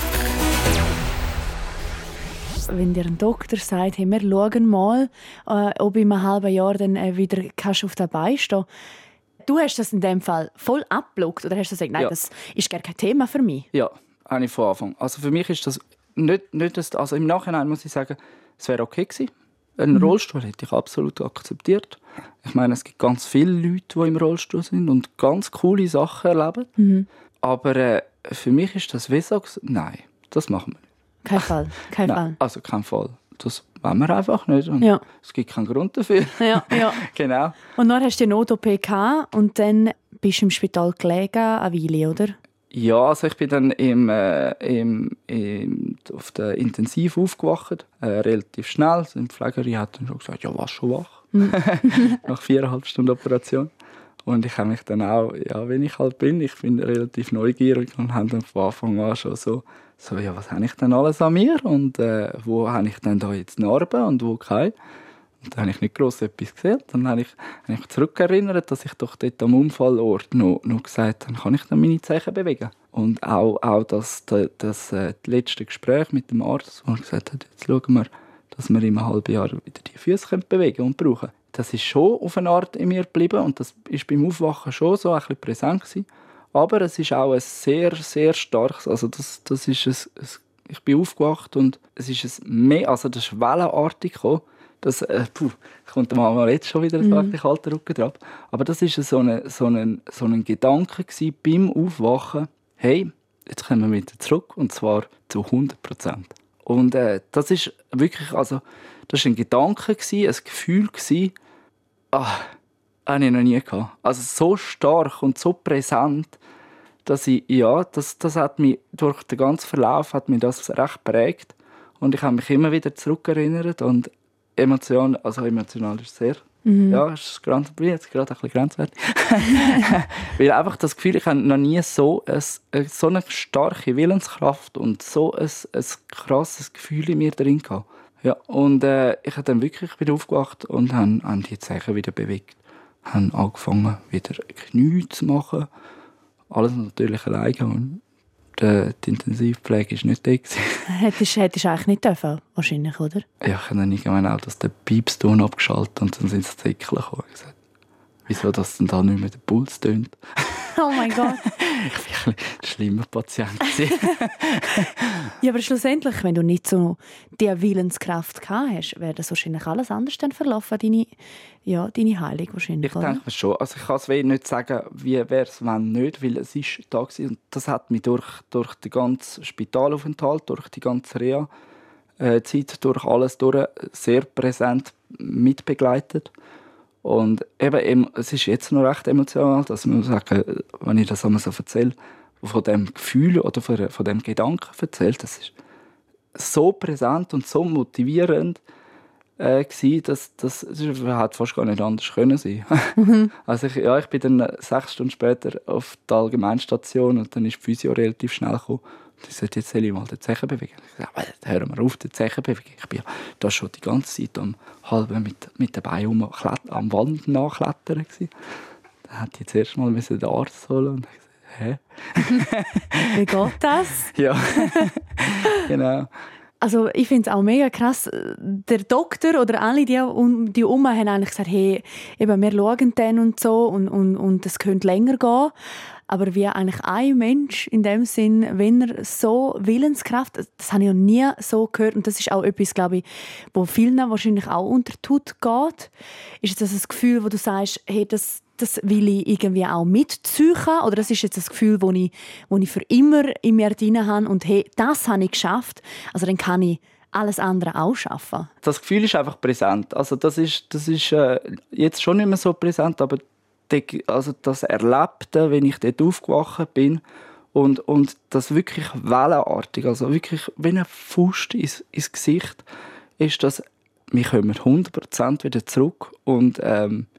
Wenn dir ein Doktor sagt, hey, wir schauen mal, äh, ob in einem halben Jahr dann äh, wieder kannst auf den Beinen stehen. Du hast das in dem Fall voll abgelockt oder hast du gesagt, nein, ja. das ist gar kein Thema für mich? Ja, eigentlich von Anfang. Also für mich ist das nicht, nicht das, also im Nachhinein muss ich sagen, es wäre okay gewesen. Einen mhm. Rollstuhl hätte ich absolut akzeptiert. Ich meine, es gibt ganz viele Leute, die im Rollstuhl sind und ganz coole Sachen erleben. Mhm. Aber äh, für mich ist das wie so, nein, das machen wir nicht. Kein Fall, kein Nein, Fall. Also kein Fall. Das wollen wir einfach nicht. Und ja. Es gibt keinen Grund dafür. Ja, ja. Genau. Und dann hast du die Not-O P gehabt und dann bist du im Spital gelegen, eine Weile, oder? Ja, also ich bin dann im, äh, im, im, auf der Intensiv aufgewacht, äh, relativ schnell. Die Pflegerin hat dann schon gesagt, ja, warst schon wach? Mhm. Nach viereinhalb Stunden Operation. Und ich habe mich dann auch, ja, wenn ich halt bin, ich bin relativ neugierig und habe dann von Anfang an schon so, so ja, was habe ich denn alles an mir und äh, wo habe ich denn da jetzt Narben und wo keine? Und dann habe ich nicht gross etwas gesehen. Dann habe ich, habe ich mich zurückerinnert, dass ich doch dort am Unfallort noch, noch gesagt habe, kann ich dann meine Zehen bewegen? Und auch, auch das, das, das, das letzte Gespräch mit dem Arzt, wo er gesagt hat, jetzt schauen wir, dass wir in einem halben Jahr wieder die Füße bewegen und brauchen. Das ist schon auf eine Art in mir geblieben und das war beim Aufwachen schon so ein bisschen präsent gewesen. Aber es ist auch ein sehr, sehr starkes, also das, das ist ein, ein, ich bin aufgewacht und es ist ein mehr, also das ist wellenartig gekommen. Das, äh, puh, kommt mir mal jetzt schon wieder ein mhm. kalter Rücken drauf. Aber das war so ein so eine, so ein Gedanke gewesen beim Aufwachen, hey, jetzt kommen wir wieder zurück und zwar zu hundert Prozent. Und äh, das ist wirklich, also das war ein Gedanke, gewesen, ein Gefühl, gewesen, ah, habe ich noch nie gehabt. Also so stark und so präsent, dass ich, ja, das, das hat mich, durch den ganzen Verlauf hat mich das recht prägt. Und ich habe mich immer wieder zurückerinnert und Emotion, also emotional ist sehr, mhm. ja, ist gerade, bin jetzt gerade ein bisschen grenzwertig. Weil einfach das Gefühl, ich habe noch nie so, ein, so eine starke Willenskraft und so ein, ein krasses Gefühl in mir drin gehabt. Ja, und äh, ich habe dann wirklich wieder aufgewacht und habe, habe die Zeichen wieder bewegt. Habe angefangen, wieder Knie zu machen. Alles natürlich alleine. Und die, die Intensivpflege war nicht da. Hättest du eigentlich nicht dürfen, wahrscheinlich, oder? Ja, ich habe dann irgendwann auch das den Piepston abgeschaltet und dann sind sie zu Ekeln gekommen. Ich gesagt, wieso das denn da nicht mehr der Puls tönt? Oh mein Gott. Ich war ein schlimmer Patient. Ja, aber schlussendlich, wenn du nicht so die Willenskraft gehabt hast, wäre das wahrscheinlich alles anders dann verlaufen, deine, ja, deine Heilung wahrscheinlich, ich oder? Denke schon. Also ich kann es nicht sagen, wie wäre es, wenn nicht, weil es ist da gewesen. Und das hat mich durch, durch den ganzen Spitalaufenthalt, durch die ganze Reha-Zeit, durch alles durch sehr präsent mitbegleitet. Und eben, es ist jetzt noch recht emotional, dass man sagen, wenn ich das einmal so erzähle, von dem Gefühl oder von, von dem Gedanken erzählt, das ist so präsent und so motivierend äh, gewesen, dass das hat fast gar nicht anders können sein. Mhm. Also ich, ja, ich bin dann sechs Stunden später auf die Allgemeinstation und dann ist die Physio relativ schnell gekommen. Ich sagte, jetzt soll ich mal den Zechen bewegen. Ich sagte, hören wir auf, den Zechen bewegen. Ich bin ja da schon die ganze Zeit am halben mit, mit den Beinen um, am Wand nachklettern gewesen. Dann hätte ich zuerst mal den Arzt holen und ich sagte, hä? Wie geht das? Ja, genau. Also ich finde es auch mega krass. Der Doktor oder alle, die um die herum haben eigentlich gesagt, hey, eben, wir schauen den und so und, und, und es könnte länger gehen. Aber wie eigentlich ein Mensch in dem Sinn, wenn er so Willenskraft, das habe ich noch nie so gehört und das ist auch etwas, glaube ich, wo vielen wahrscheinlich auch unter die Haut geht, ist das ein Gefühl, wo du sagst, hey, das, das will ich irgendwie auch mitziehen oder das ist jetzt das Gefühl, das ich, das ich für immer in mir drin habe und hey, das habe ich geschafft, also dann kann ich alles andere auch schaffen. Das Gefühl ist einfach präsent, also das ist, das ist äh, jetzt schon nicht mehr so präsent, aber also das Erlebte, wenn ich dort aufgewacht bin und, und das wirklich wellenartig, also wirklich wie eine Faust ins, ins Gesicht, ist das, wir kommen hundert Prozent wieder zurück und ähm,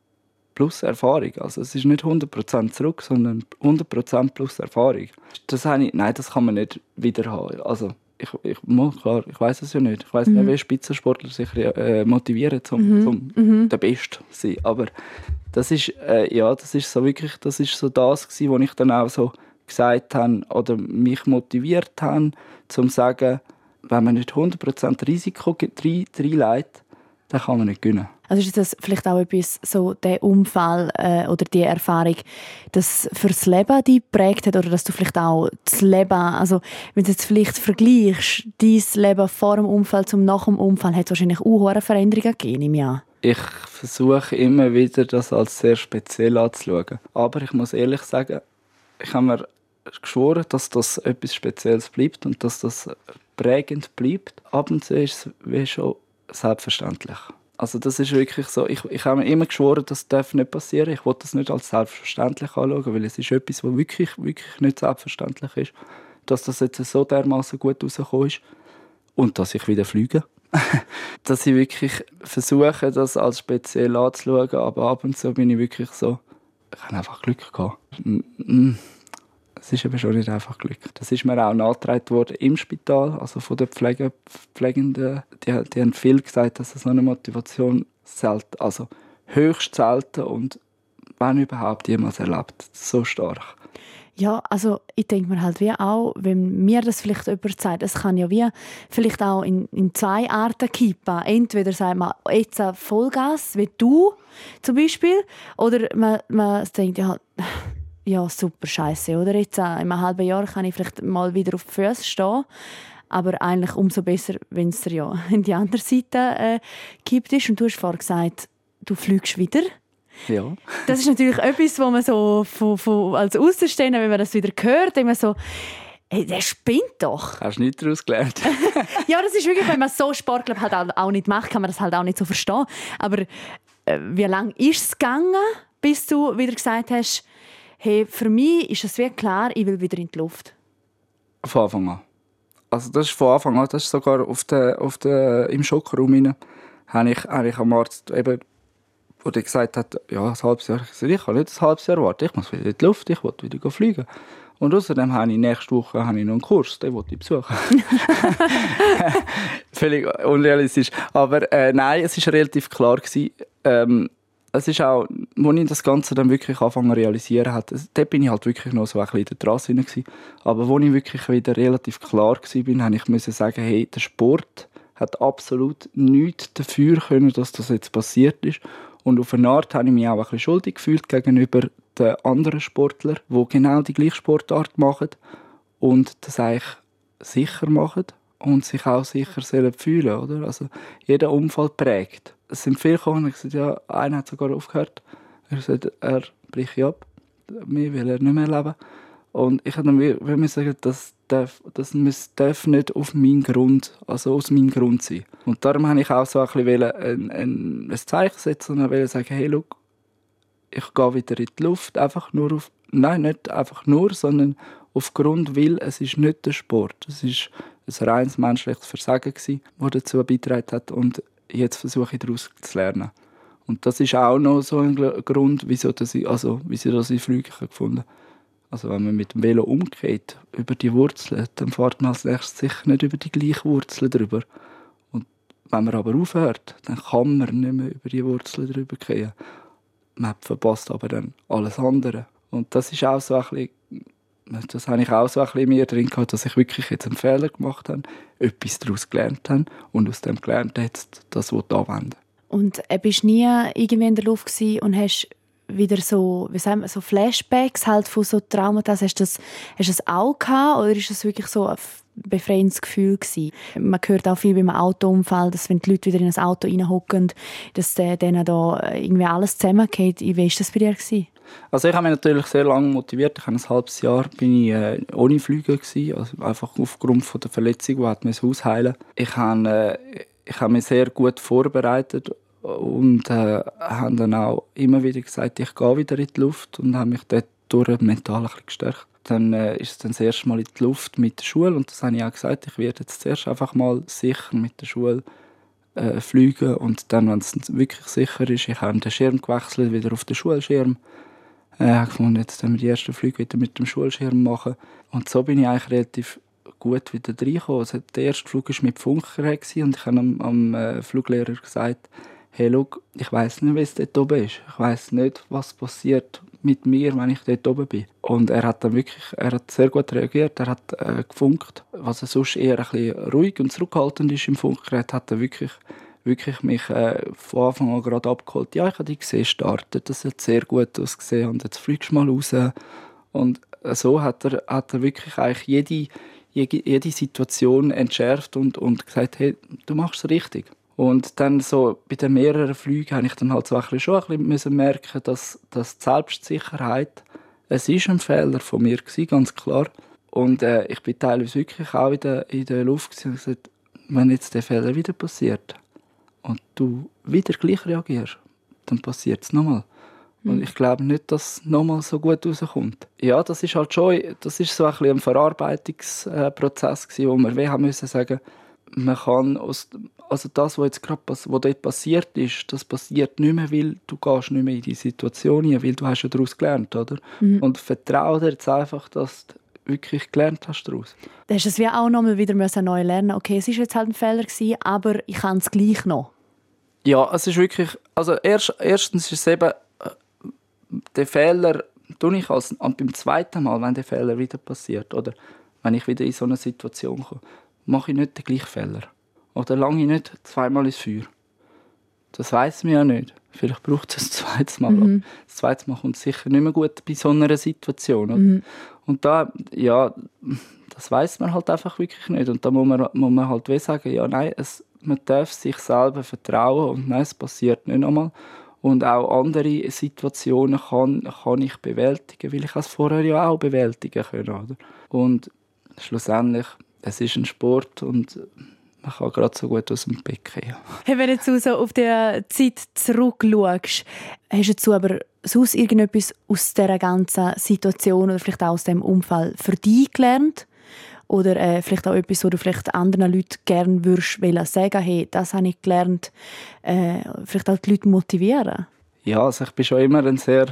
plus Erfahrung. Also es ist nicht hundert Prozent zurück, sondern hundert Prozent plus Erfahrung. Das habe ich, nein, das kann man nicht wieder haben. Also ich, ich, klar, ich weiss es ja nicht. Ich weiss mhm. nicht, wie Spitzensportler sich äh, motivieren, um mhm. mhm. der Beste zu sein. Aber das ist, äh, ja, das ist so wirklich, das ist so das gewesen, was ich dann auch so gesagt habe oder mich motiviert habe, um zu sagen, wenn man nicht hundert Prozent Risiko reinlegt, dann kann man nicht gewinnen. Also ist das vielleicht auch etwas, so der Unfall äh, oder die Erfahrung, das fürs Leben dich geprägt hat oder dass du vielleicht auch das Leben, also wenn du jetzt vielleicht vergleichst, dein Leben vor dem Unfall zum nach dem Unfall, hat es wahrscheinlich auch eine Veränderung gegeben im Jahr. Ich versuche immer wieder, das als sehr speziell anzuschauen. Aber ich muss ehrlich sagen, ich habe mir geschworen, dass das etwas Spezielles bleibt und dass das prägend bleibt. Ab und zu ist es wie schon selbstverständlich. Also das ist wirklich so, ich, ich habe mir immer geschworen, das darf nicht passieren. Ich will das nicht als selbstverständlich anschauen, weil es ist etwas, was wirklich, wirklich nicht selbstverständlich ist. Dass das jetzt so dermaßen gut rausgekommen ist und dass ich wieder fliege. Dass ich wirklich versuche, das als speziell anzuschauen, aber ab und zu bin ich wirklich so, ich habe einfach Glück gehabt. Es ist eben schon nicht einfach Glück. Das ist mir auch nachgetragen worden im Spital, also von den Pflege, Pflegenden. Die, die haben viel gesagt, dass es so eine Motivation selten, also höchst selten und wenn überhaupt jemals erlebt. So stark. Ja, also ich denke mir halt wie auch, wenn mir das vielleicht jemand sagt, es kann ja wie vielleicht auch in, in zwei Arten kippen. Entweder sagt man jetzt Vollgas, wie du zum Beispiel, oder man, man denkt, ja, ja super scheiße, oder? Jetzt in einem halben Jahr kann ich vielleicht mal wieder auf die Füße stehen, aber eigentlich umso besser, wenn es dir ja in die andere Seite äh, kippt ist. Und du hast vorhin gesagt, du fliegst wieder. Ja. Das ist natürlich etwas, wo man so von, von, als Außenstehender, wenn man das wieder hört, immer so, hey, der spinnt doch. Hast du nichts daraus gelernt? Ja, das ist wirklich, wenn man so Sport glaub, halt auch nicht macht, kann man das halt auch nicht so verstehen. Aber äh, wie lange ist es gegangen, bis du wieder gesagt hast, hey, für mich ist es wirklich klar, ich will wieder in die Luft? Von Anfang an. Also das ist von Anfang an, das ist sogar auf der, auf der, im Schockraum rein, habe ich, habe ich am Arzt eben, wo der gesagt hat, ja, ein halbes Jahr. Ich gesagt, ich kann nicht ein halbes Jahr warten, ich muss wieder in die Luft, ich will wieder fliegen. Und außerdem habe ich nächste Woche habe ich noch einen Kurs, den will ich besuchen. Völlig unrealistisch. Aber äh, nein, es war relativ klar gewesen, ähm, es ist auch, als ich das Ganze dann wirklich angefangen zu realisieren habe, dort bin ich halt wirklich noch so ein bisschen in der Trasse hinein gewesen. Aber als ich wirklich wieder relativ klar war, musste ich sagen, hey, der Sport hat absolut nichts dafür können, dass das jetzt passiert ist. Und auf eine Art habe ich mich auch ein bisschen schuldig gefühlt gegenüber den anderen Sportlern, die genau die gleiche Sportart machen und das eigentlich sicher machen und sich auch sicher fühlen, oder? Also jeder Unfall prägt. Es sind viele gekommen und gesagt, ja, einer hat sogar aufgehört. Er hat gesagt, er bricht ab, mehr will er nicht mehr leben. Und ich habe dann will sagen, das darf, das darf nicht auf meinen Grund, also aus meinem Grund sein. Und darum habe ich auch so ein bisschen ein, ein, ein Zeichen setzen und wollte sagen, hey, schau, ich gehe wieder in die Luft, einfach nur auf, nein, nicht einfach nur, sondern aufgrund, weil es ist nicht der Sport. Es ist ein reines menschliches Versagen gewesen, das dazu beigetragen hat und jetzt versuche ich daraus zu lernen. Und das ist auch noch so ein Grund, wieso das ich, also, wieso das ich Flüge gefunden habe. Also wenn man mit dem Velo umgeht, über die Wurzeln, dann fährt man als nächstes sicher nicht über die gleichen Wurzeln drüber. Und wenn man aber aufhört, dann kann man nicht mehr über die Wurzeln drüber gehen. Man verpasst aber dann alles andere. Und das ist auch so ein bisschen, das habe ich auch so ein bisschen in mir drin gehabt, dass ich wirklich jetzt einen Fehler gemacht habe, etwas daraus gelernt habe und aus dem gelernt jetzt das anwenden. Und äh, bist du nie irgendwie in der Luft gewesen und hast wieder so, wie sagen wir, so Flashbacks halt von so Traumata? Hast du das, hast du das auch gehabt oder ist das wirklich so ein befreiendes Gefühl gewesen? Man hört auch viel beim Autounfall, dass wenn die Leute wieder in ein Auto reinhocken, dass denen da irgendwie alles zusammengeht. Wie war das bei dir gewesen? Also ich habe mich natürlich sehr lange motiviert. Ich habe ein halbes Jahr bin ich äh, ohne Flüge gewesen, also einfach aufgrund von der Verletzung, die hat mir ausheilen. Ich habe, äh, ich habe mich sehr gut vorbereitet und äh, habe dann auch immer wieder gesagt, ich gehe wieder in die Luft und habe mich dort durch mental ein bisschen gestärkt. Dann äh, ist es dann das erste Mal in die Luft mit der Schule und das habe ich auch gesagt, ich werde jetzt zuerst einfach mal sicher mit der Schule äh, fliegen und dann, wenn es wirklich sicher ist, ich habe den Schirm gewechselt, wieder auf den Schulschirm. Ich äh, habe gefunden, jetzt können wir die ersten Flüge wieder mit dem Schulschirm machen. Und so bin ich eigentlich relativ gut wieder reingekommen. Also der erste Flug war mit Funker und ich habe am, am äh, Fluglehrer gesagt, hey, schau, ich weiss nicht, wie es dort oben ist. Ich weiss nicht, was passiert mit mir, wenn ich dort oben bin. Und er hat dann wirklich, er hat sehr gut reagiert, er hat äh, gefunkt. Was er sonst eher ein bisschen ruhig und zurückhaltend ist im Funkgerät, hat er wirklich, wirklich mich äh, von Anfang an gerade abgeholt. Ja, ich habe dich gesehen starten, das hat sehr gut ausgesehen und jetzt fliegst du mal raus. Und so hat er, hat er wirklich eigentlich jede, jede, jede Situation entschärft und, und gesagt, hey, du machst es richtig. Und dann so bei den mehreren Flügen habe ich dann halt so ein bisschen schon ein bisschen merken, dass, dass die Selbstsicherheit, es ist ein Fehler von mir gewesen, ganz klar. Und äh, ich bin teilweise wirklich auch in der, in der Luft gewesen und gesagt, wenn jetzt der Fehler wieder passiert und du wieder gleich reagierst, dann passiert es nochmal. Mhm. Und ich glaube nicht, dass es nochmal so gut rauskommt. Ja, das ist halt schon, das ist so ein bisschen ein Verarbeitungsprozess gewesen, wo wir wie haben müssen sagen, man kann aus, also das, was jetzt gerade pass- was dort passiert ist, das passiert nicht mehr, weil du gehst nicht mehr in die Situation hinein, weil du hast ja daraus gelernt, oder? Mhm. Und vertraue dir jetzt einfach, dass du wirklich gelernt hast daraus. Da hast du es wie auch noch mal wieder neu lernen. Okay, es war jetzt halt ein Fehler gewesen, aber ich kann es gleich noch. Ja, es ist wirklich, also erst, erstens ist es eben, äh, der Fehler, tue ich als, beim zweiten Mal, wenn der Fehler wieder passiert, oder wenn ich wieder in so eine Situation komme, mache ich nicht den gleichen Fehler. Oder lange ich nicht zweimal ins Feuer. Das weiss man ja nicht. Vielleicht braucht es ein zweites Mal. Mhm. Das zweite Mal kommt es sicher nicht mehr gut bei so einer Situation. Oder? Mhm. Und da, ja, das weiss man halt einfach wirklich nicht. Und da muss man, muss man halt wie sagen, ja, nein, es, man darf sich selber vertrauen und nein, es passiert nicht nochmal. Und auch andere Situationen kann, kann ich bewältigen, weil ich es vorher ja auch bewältigen kann. Oder? Und schlussendlich, es ist ein Sport und man kann gerade so gut aus dem Bett gehen. Hey, wenn du so auf die Zeit zurückschaust, hast du aber sonst irgendetwas aus dieser ganzen Situation oder vielleicht auch aus diesem Unfall für dich gelernt? Oder äh, vielleicht auch etwas, wo du vielleicht anderen Leuten gerne würdest sagen, hey, das habe ich gelernt, äh, vielleicht auch die Leute motivieren? Ja, also ich bin schon immer ein sehr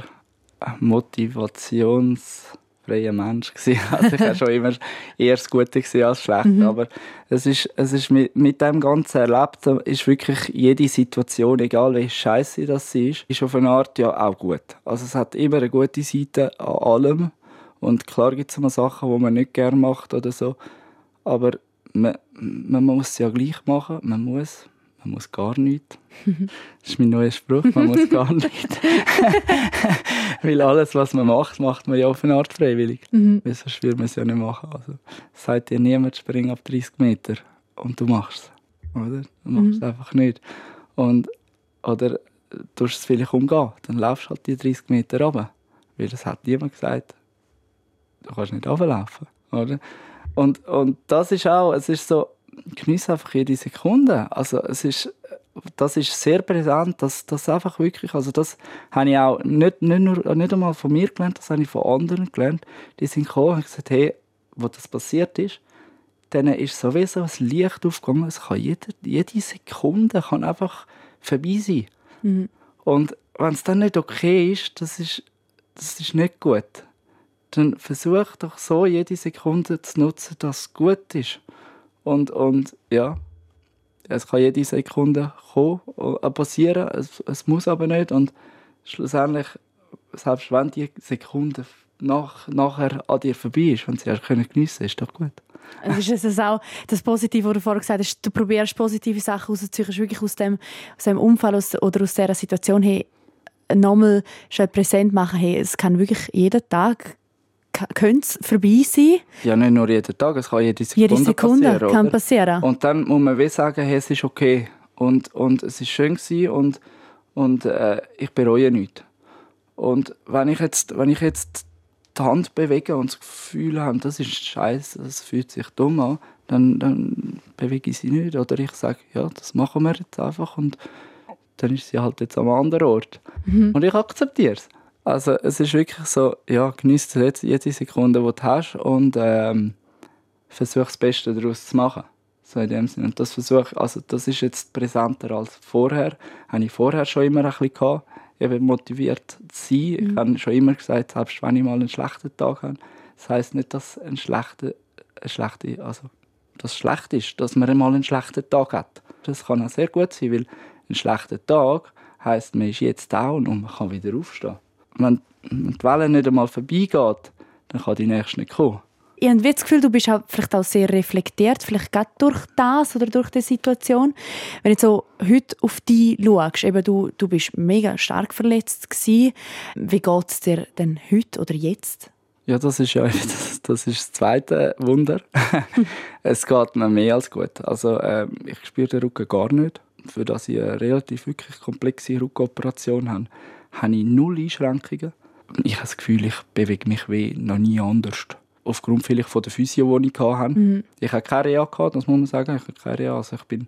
motivationsfreier Mensch gewesen. Also ich war schon immer eher das Gute als das Schlechte. Mhm. Aber es ist, es ist mit, mit dem ganzen Erlebten ist wirklich jede Situation, egal wie scheiße das sie ist, ist auf eine Art ja auch gut. Also es hat immer eine gute Seite an allem. Und klar gibt es immer Sachen, die man nicht gerne macht oder so. Aber man, man muss es ja gleich machen. Man muss, man muss gar nichts. Das ist mein neuer Spruch. Man muss gar nichts. Weil alles, was man macht, macht man ja auf eine Art freiwillig. Mhm. Weil sonst würde man es ja nicht machen. Also, sagt dir niemand, spring ab dreißig Meter. Und du machst es. Oder? Du machst es mhm. einfach nicht. Und, oder du tust es vielleicht umgehen. Dann laufst du halt die dreißig Meter runter. Weil das hat niemand gesagt. Du kannst nicht runterlaufen, oder? Und, und das ist auch, es ist so, genieße einfach jede Sekunde. Also es ist, das ist sehr präsent, das, das einfach wirklich, also das habe ich auch nicht, nicht, nur, nicht einmal von mir gelernt, das habe ich von anderen gelernt. Die sind gekommen und gesagt, hey, wo das passiert ist, dann ist sowieso das Licht aufgegangen, es kann jede, jede Sekunde kann einfach vorbei sein. Mhm. Und wenn es dann nicht okay ist, das ist, das ist nicht gut. Dann versuch doch so jede Sekunde zu nutzen, dass es gut ist. Und, und ja, es kann jede Sekunde kommen, passieren, es, es muss aber nicht. Und schlussendlich, selbst wenn die Sekunde nach, nachher an dir vorbei ist, wenn sie erst geniessen können, ist doch gut. Es ist es auch das Positive, was du vorhin gesagt hast, du probierst positive Sachen rauszuziehen, wirklich aus dem, aus dem Unfall aus, oder aus dieser Situation, hey, nochmal schon präsent machen, hey, es kann wirklich jeden Tag könnte es vorbei sein. Ja, nicht nur jeden Tag, es kann jede Sekunde, jede Sekunde passieren. Kann passieren. Und dann muss man wie sagen, hey, es ist okay. Und, und es war schön gewesen und, und äh, ich bereue nichts. Und wenn ich, jetzt, wenn ich jetzt die Hand bewege und das Gefühl habe, das ist scheiße, das fühlt sich dumm an, dann, dann bewege ich sie nicht. Oder ich sage, ja, das machen wir jetzt einfach und dann ist sie halt jetzt am anderen Ort. Mhm. Und ich akzeptiere es. Also es ist wirklich so, ja, genieß jetzt jede Sekunde, die du hast und ähm, versuch das Beste daraus zu machen. So in dem Sinne. Und das versuch, also das ist jetzt präsenter als vorher. Habe ich vorher schon immer ein bisschen gehabt, eben motiviert zu sein. Mhm. Ich habe schon immer gesagt, selbst wenn ich mal einen schlechten Tag habe, das heisst nicht, dass ein schlechter, ein schlechte, also das schlecht ist, dass man einmal einen schlechten Tag hat. Das kann auch sehr gut sein, weil ein schlechter Tag heisst, man ist jetzt down und man kann wieder aufstehen. Wenn die Welle nicht einmal vorbeigeht, dann kann die nächste nicht kommen. Ich habe das Gefühl, du bist auch vielleicht auch sehr reflektiert, vielleicht gerade durch das oder durch die Situation. Wenn du so heute auf dich schaust, eben du, du bist mega stark verletzt gewesen. Wie geht es dir denn heute oder jetzt? Ja, das ist ja das, das, ist das zweite Wunder. Es geht mir mehr als gut. Also, äh, ich spüre den Rücken gar nicht. Für das ich eine relativ wirklich komplexe Rückenoperation habe, habe ich null Einschränkungen. Ich habe das Gefühl, ich bewege mich wie noch nie anders. Aufgrund vielleicht von der Physio, die ich hatte. Mhm. Ich hatte keine Reha, das muss man sagen. Ich hatte keine Reha. Also ich bin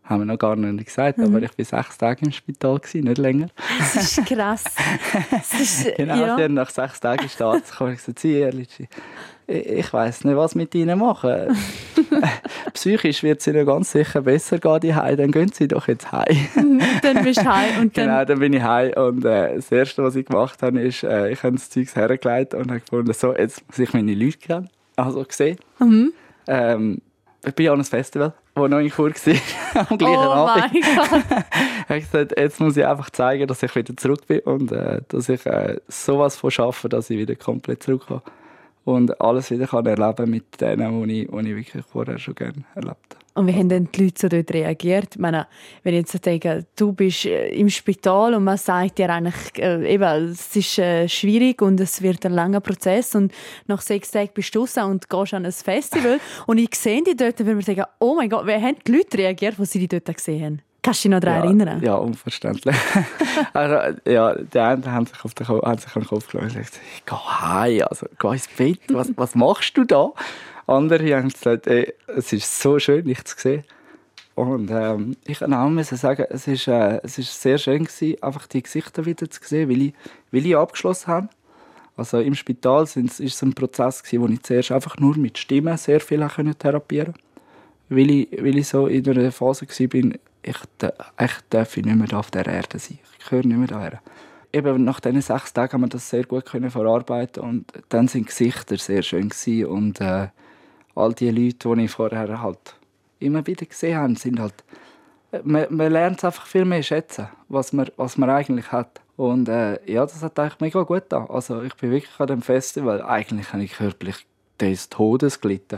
Haben wir noch gar nicht gesagt, mhm. aber ich war sechs Tage im Spital, gewesen, nicht länger. Das ist krass. Das ist, genau, ja. sie haben nach sechs Tagen ist der Arzt gekommen und gesagt, Sie, Herr Litschi, ich, ich weiss nicht, was mit Ihnen machen. Psychisch wird es Ihnen ganz sicher besser gehen, die heim. Dann gehen Sie doch jetzt heim. Dann bist du heim. Und dann... Genau, dann bin ich heim. Und äh, das Erste, was ich gemacht habe, ist, äh, ich habe das Zeug hergelegt und habe gefunden, so, jetzt muss ich meine Leute kennen. Also gesehen. Mhm. Ähm, ich bin an einem Festival, wo noch in Chur war, am gleichen oh Abend. Mein Gott. Ich habe gesagt, jetzt muss ich einfach zeigen, dass ich wieder zurück bin und äh, dass ich äh, sowas von schaffe, dass ich wieder komplett zurückkomme. Und alles wieder kann erleben mit denen, die ich, die ich wirklich vorher schon gerne erlebt habe. Und wie haben denn die Leute so dort reagiert? Ich meine, wenn ich jetzt so denke, du bist im Spital und man sagt dir eigentlich, äh, eben, es ist äh, schwierig und es wird ein langer Prozess und nach sechs Tagen bist du raus und gehst an ein Festival und ich sehe die dort und würde mir sagen, oh mein Gott, wie haben die Leute reagiert, als sie die dort gesehen haben? Kannst du dich noch daran ja, erinnern? Ja, unverständlich. also, ja, die einen haben sich auf den Kopf, haben sich auf den Kopf gelegt und gesagt, ich gehe heim, also, geh ins Bett, was, was machst du da? Andere haben gesagt, ey, es ist so schön, dich zu sehen. Und ähm, ich kann auch sagen, es ist, äh, es ist sehr schön gewesen, einfach die Gesichter wieder zu sehen, weil ich, weil ich abgeschlossen habe. Also im Spital war es ein Prozess gewesen, wo ich zuerst einfach nur mit Stimmen sehr viel therapieren konnte. Weil ich, weil ich so in einer Phase war, ich, ich darf nicht mehr auf dieser Erde sein. Ich gehöre nicht mehr daher. Eben nach diesen sechs Tagen haben wir das sehr gut verarbeiten und dann sind die Gesichter sehr schön gewesen. Und äh, all die Leute, die ich vorher halt immer wieder gesehen habe, sind halt, man, man lernt es einfach viel mehr schätzen, was man, was man eigentlich hat. Und äh, ja, das hat eigentlich mega gut getan. Also ich bin wirklich an dem Festival, eigentlich habe ich körperlich des Todes gelitten.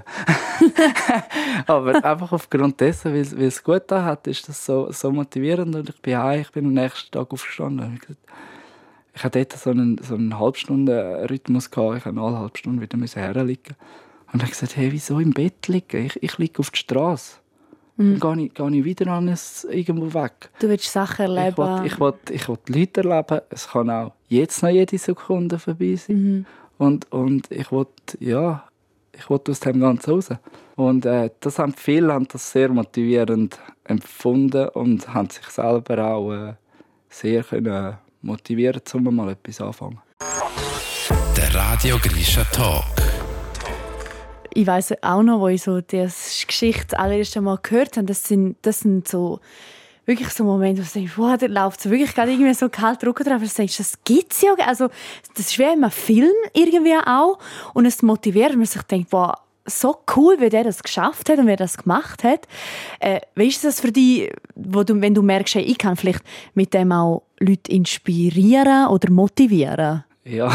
Aber einfach aufgrund dessen, weil, weil es gut getan hat, ist das so, so motivierend. Und ich bin heim, ich bin am nächsten Tag aufgestanden. Ich hatte dort so einen, so einen Halbstunden-Rhythmus gehabt. Ich musste eine halbe Stunde wieder herliegen. Und ich habe gesagt, hey, wieso im Bett liegen? Ich, ich liege auf der Straße. Mhm. Dann gehe ich, gehe ich wieder an es, irgendwo weg. Du willst Sachen erleben. Ich will, ich will, ich will die Leute erleben. Es kann auch jetzt noch jede Sekunde vorbei sein. Mhm. Und, und ich will, ja, ich will aus dem Ganzen raus. Und äh, das haben viele haben das sehr motivierend empfunden und haben sich selber auch äh, sehr können motivieren, um mal etwas anfangen. Der Radio Grisha Talk. Ich weiss auch noch, wo ich so diese Geschichte das allererste Mal gehört habe, das sind, das sind so wirklich so Momente, wo du denkst, wow, da läuft so wirklich gerade irgendwie so kalt Rücken drauf. Und du denkst, das gibt es ja. Also, das ist wie in einem Film irgendwie auch. Und es motiviert, wenn man sich denkt, wow, so cool, wie der das geschafft hat und wer das gemacht hat. Äh, wie ist das für dich, wo du, wenn du merkst, hey, ich kann vielleicht mit dem auch Leute inspirieren oder motivieren? Ja,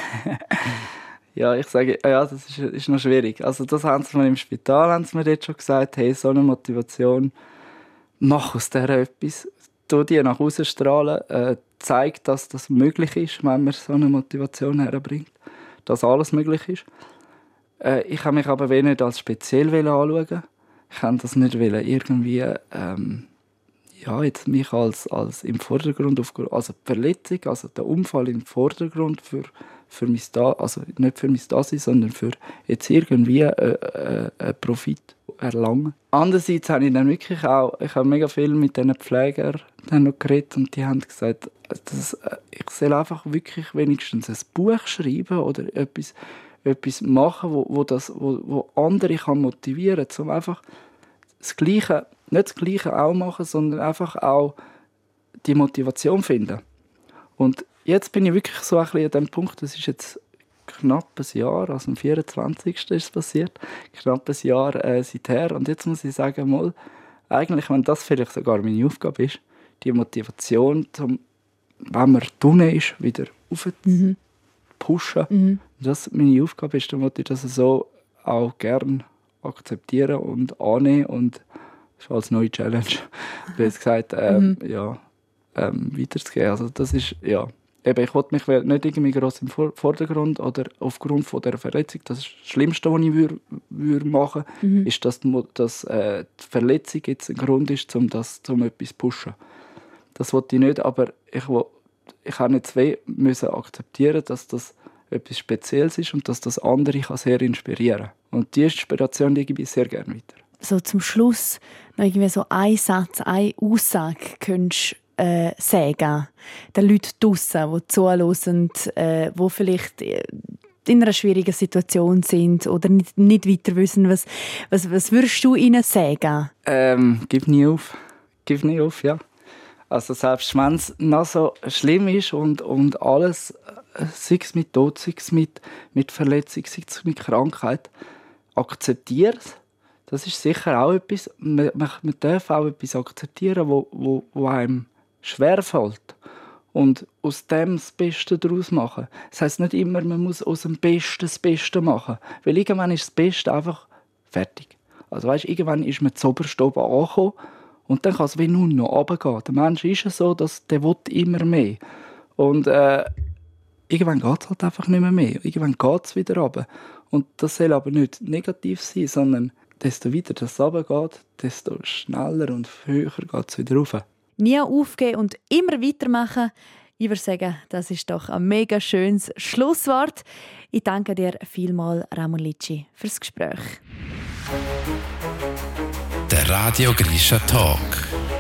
ja, ich sage, ja, das ist, ist noch schwierig. Also das haben sie mir im Spital haben sie mir jetzt schon gesagt, hey, so eine Motivation, mach aus der etwas, tu die nach außen strahlen, äh, zeig, dass das möglich ist, wenn man so eine Motivation herbringt, dass alles möglich ist. Äh, ich habe mich aber nicht als speziell anschauen. Ich habe das nicht irgendwie ähm, ja, jetzt mich als, als im Vordergrund, auf, also die Verletzung, also der Unfall im Vordergrund für, für mein da, also nicht für mein Dasein, sondern für jetzt irgendwie äh, äh, einen Profit erlangen. Andererseits habe ich dann wirklich auch, ich habe mega viel mit diesen Pflegern dann noch geredet und die haben gesagt, dass, ich soll einfach wirklich wenigstens ein Buch schreiben oder etwas, etwas machen, wo, wo, das, wo, wo andere kann motivieren kann, um einfach das Gleiche, nicht das Gleiche auch machen, sondern einfach auch die Motivation finden. Und jetzt bin ich wirklich so ein bisschen an dem Punkt, das ist jetzt knapp ein Jahr, also am vierundzwanzigsten ist es passiert, knapp ein Jahr äh, seither. Und jetzt muss ich sagen, mal, eigentlich, wenn das vielleicht sogar meine Aufgabe ist, die Motivation, zum, wenn man drinnen ist, wieder rauf mhm. pushen. Mhm. Das meine Aufgabe ist, dann wollte ich das so auch gerne akzeptieren und annehmen und als neue Challenge, wie gesagt, ähm, mhm. ja, ähm, weiterzugehen. Also das ist, ja, eben, ich wollte mich nicht irgendwie gross im Vordergrund oder aufgrund von dieser Verletzung, das, ist das Schlimmste, was ich würde, würde machen würde, mhm. ist, dass, dass äh, die Verletzung jetzt ein Grund ist, um das, um etwas zu pushen. Das wollte ich nicht, aber ich, will, ich habe nicht zwei müssen akzeptieren, dass das etwas Spezielles ist und dass das andere kann sehr inspirieren kann. Und diese Inspiration gebe ich sehr gerne weiter. so zum Schluss noch irgendwie so einen Satz, eine Aussage könntest, äh, sagen, den Leuten draussen, die zuhören, äh, die vielleicht in einer schwierigen Situation sind oder nicht, nicht weiter wissen, was, was, was würdest du ihnen sagen? Ähm, gib nie auf. Gib nie auf, ja. Also selbst wenn es noch so schlimm ist und, und alles, sei es mit Tod, sei es mit, mit Verletzung, sei es mit Krankheit, akzeptiert. Das ist sicher auch etwas, man, man darf auch etwas akzeptieren, wo, wo, wo einem schwerfällt. Und aus dem das Beste daraus machen. Das heisst nicht immer, man muss aus dem Besten das Beste machen. Weil irgendwann ist das Beste einfach fertig. Also weißt, irgendwann ist man zu oberst oben angekommen und dann kann es wie nur noch runtergehen. Der Mensch ist ja so, dass der will immer mehr. Und äh, irgendwann geht es halt einfach nicht mehr mehr. Irgendwann geht es wieder runter. Und das soll aber nicht negativ sein, sondern desto weiter das runtergeht, desto schneller und höher geht es wieder rauf. Nie aufgeben und immer weitermachen. Ich würde sagen, das ist doch ein mega schönes Schlusswort. Ich danke dir vielmals, Ramon Litschi, fürs Gespräch. Der Radio Grisha Talk.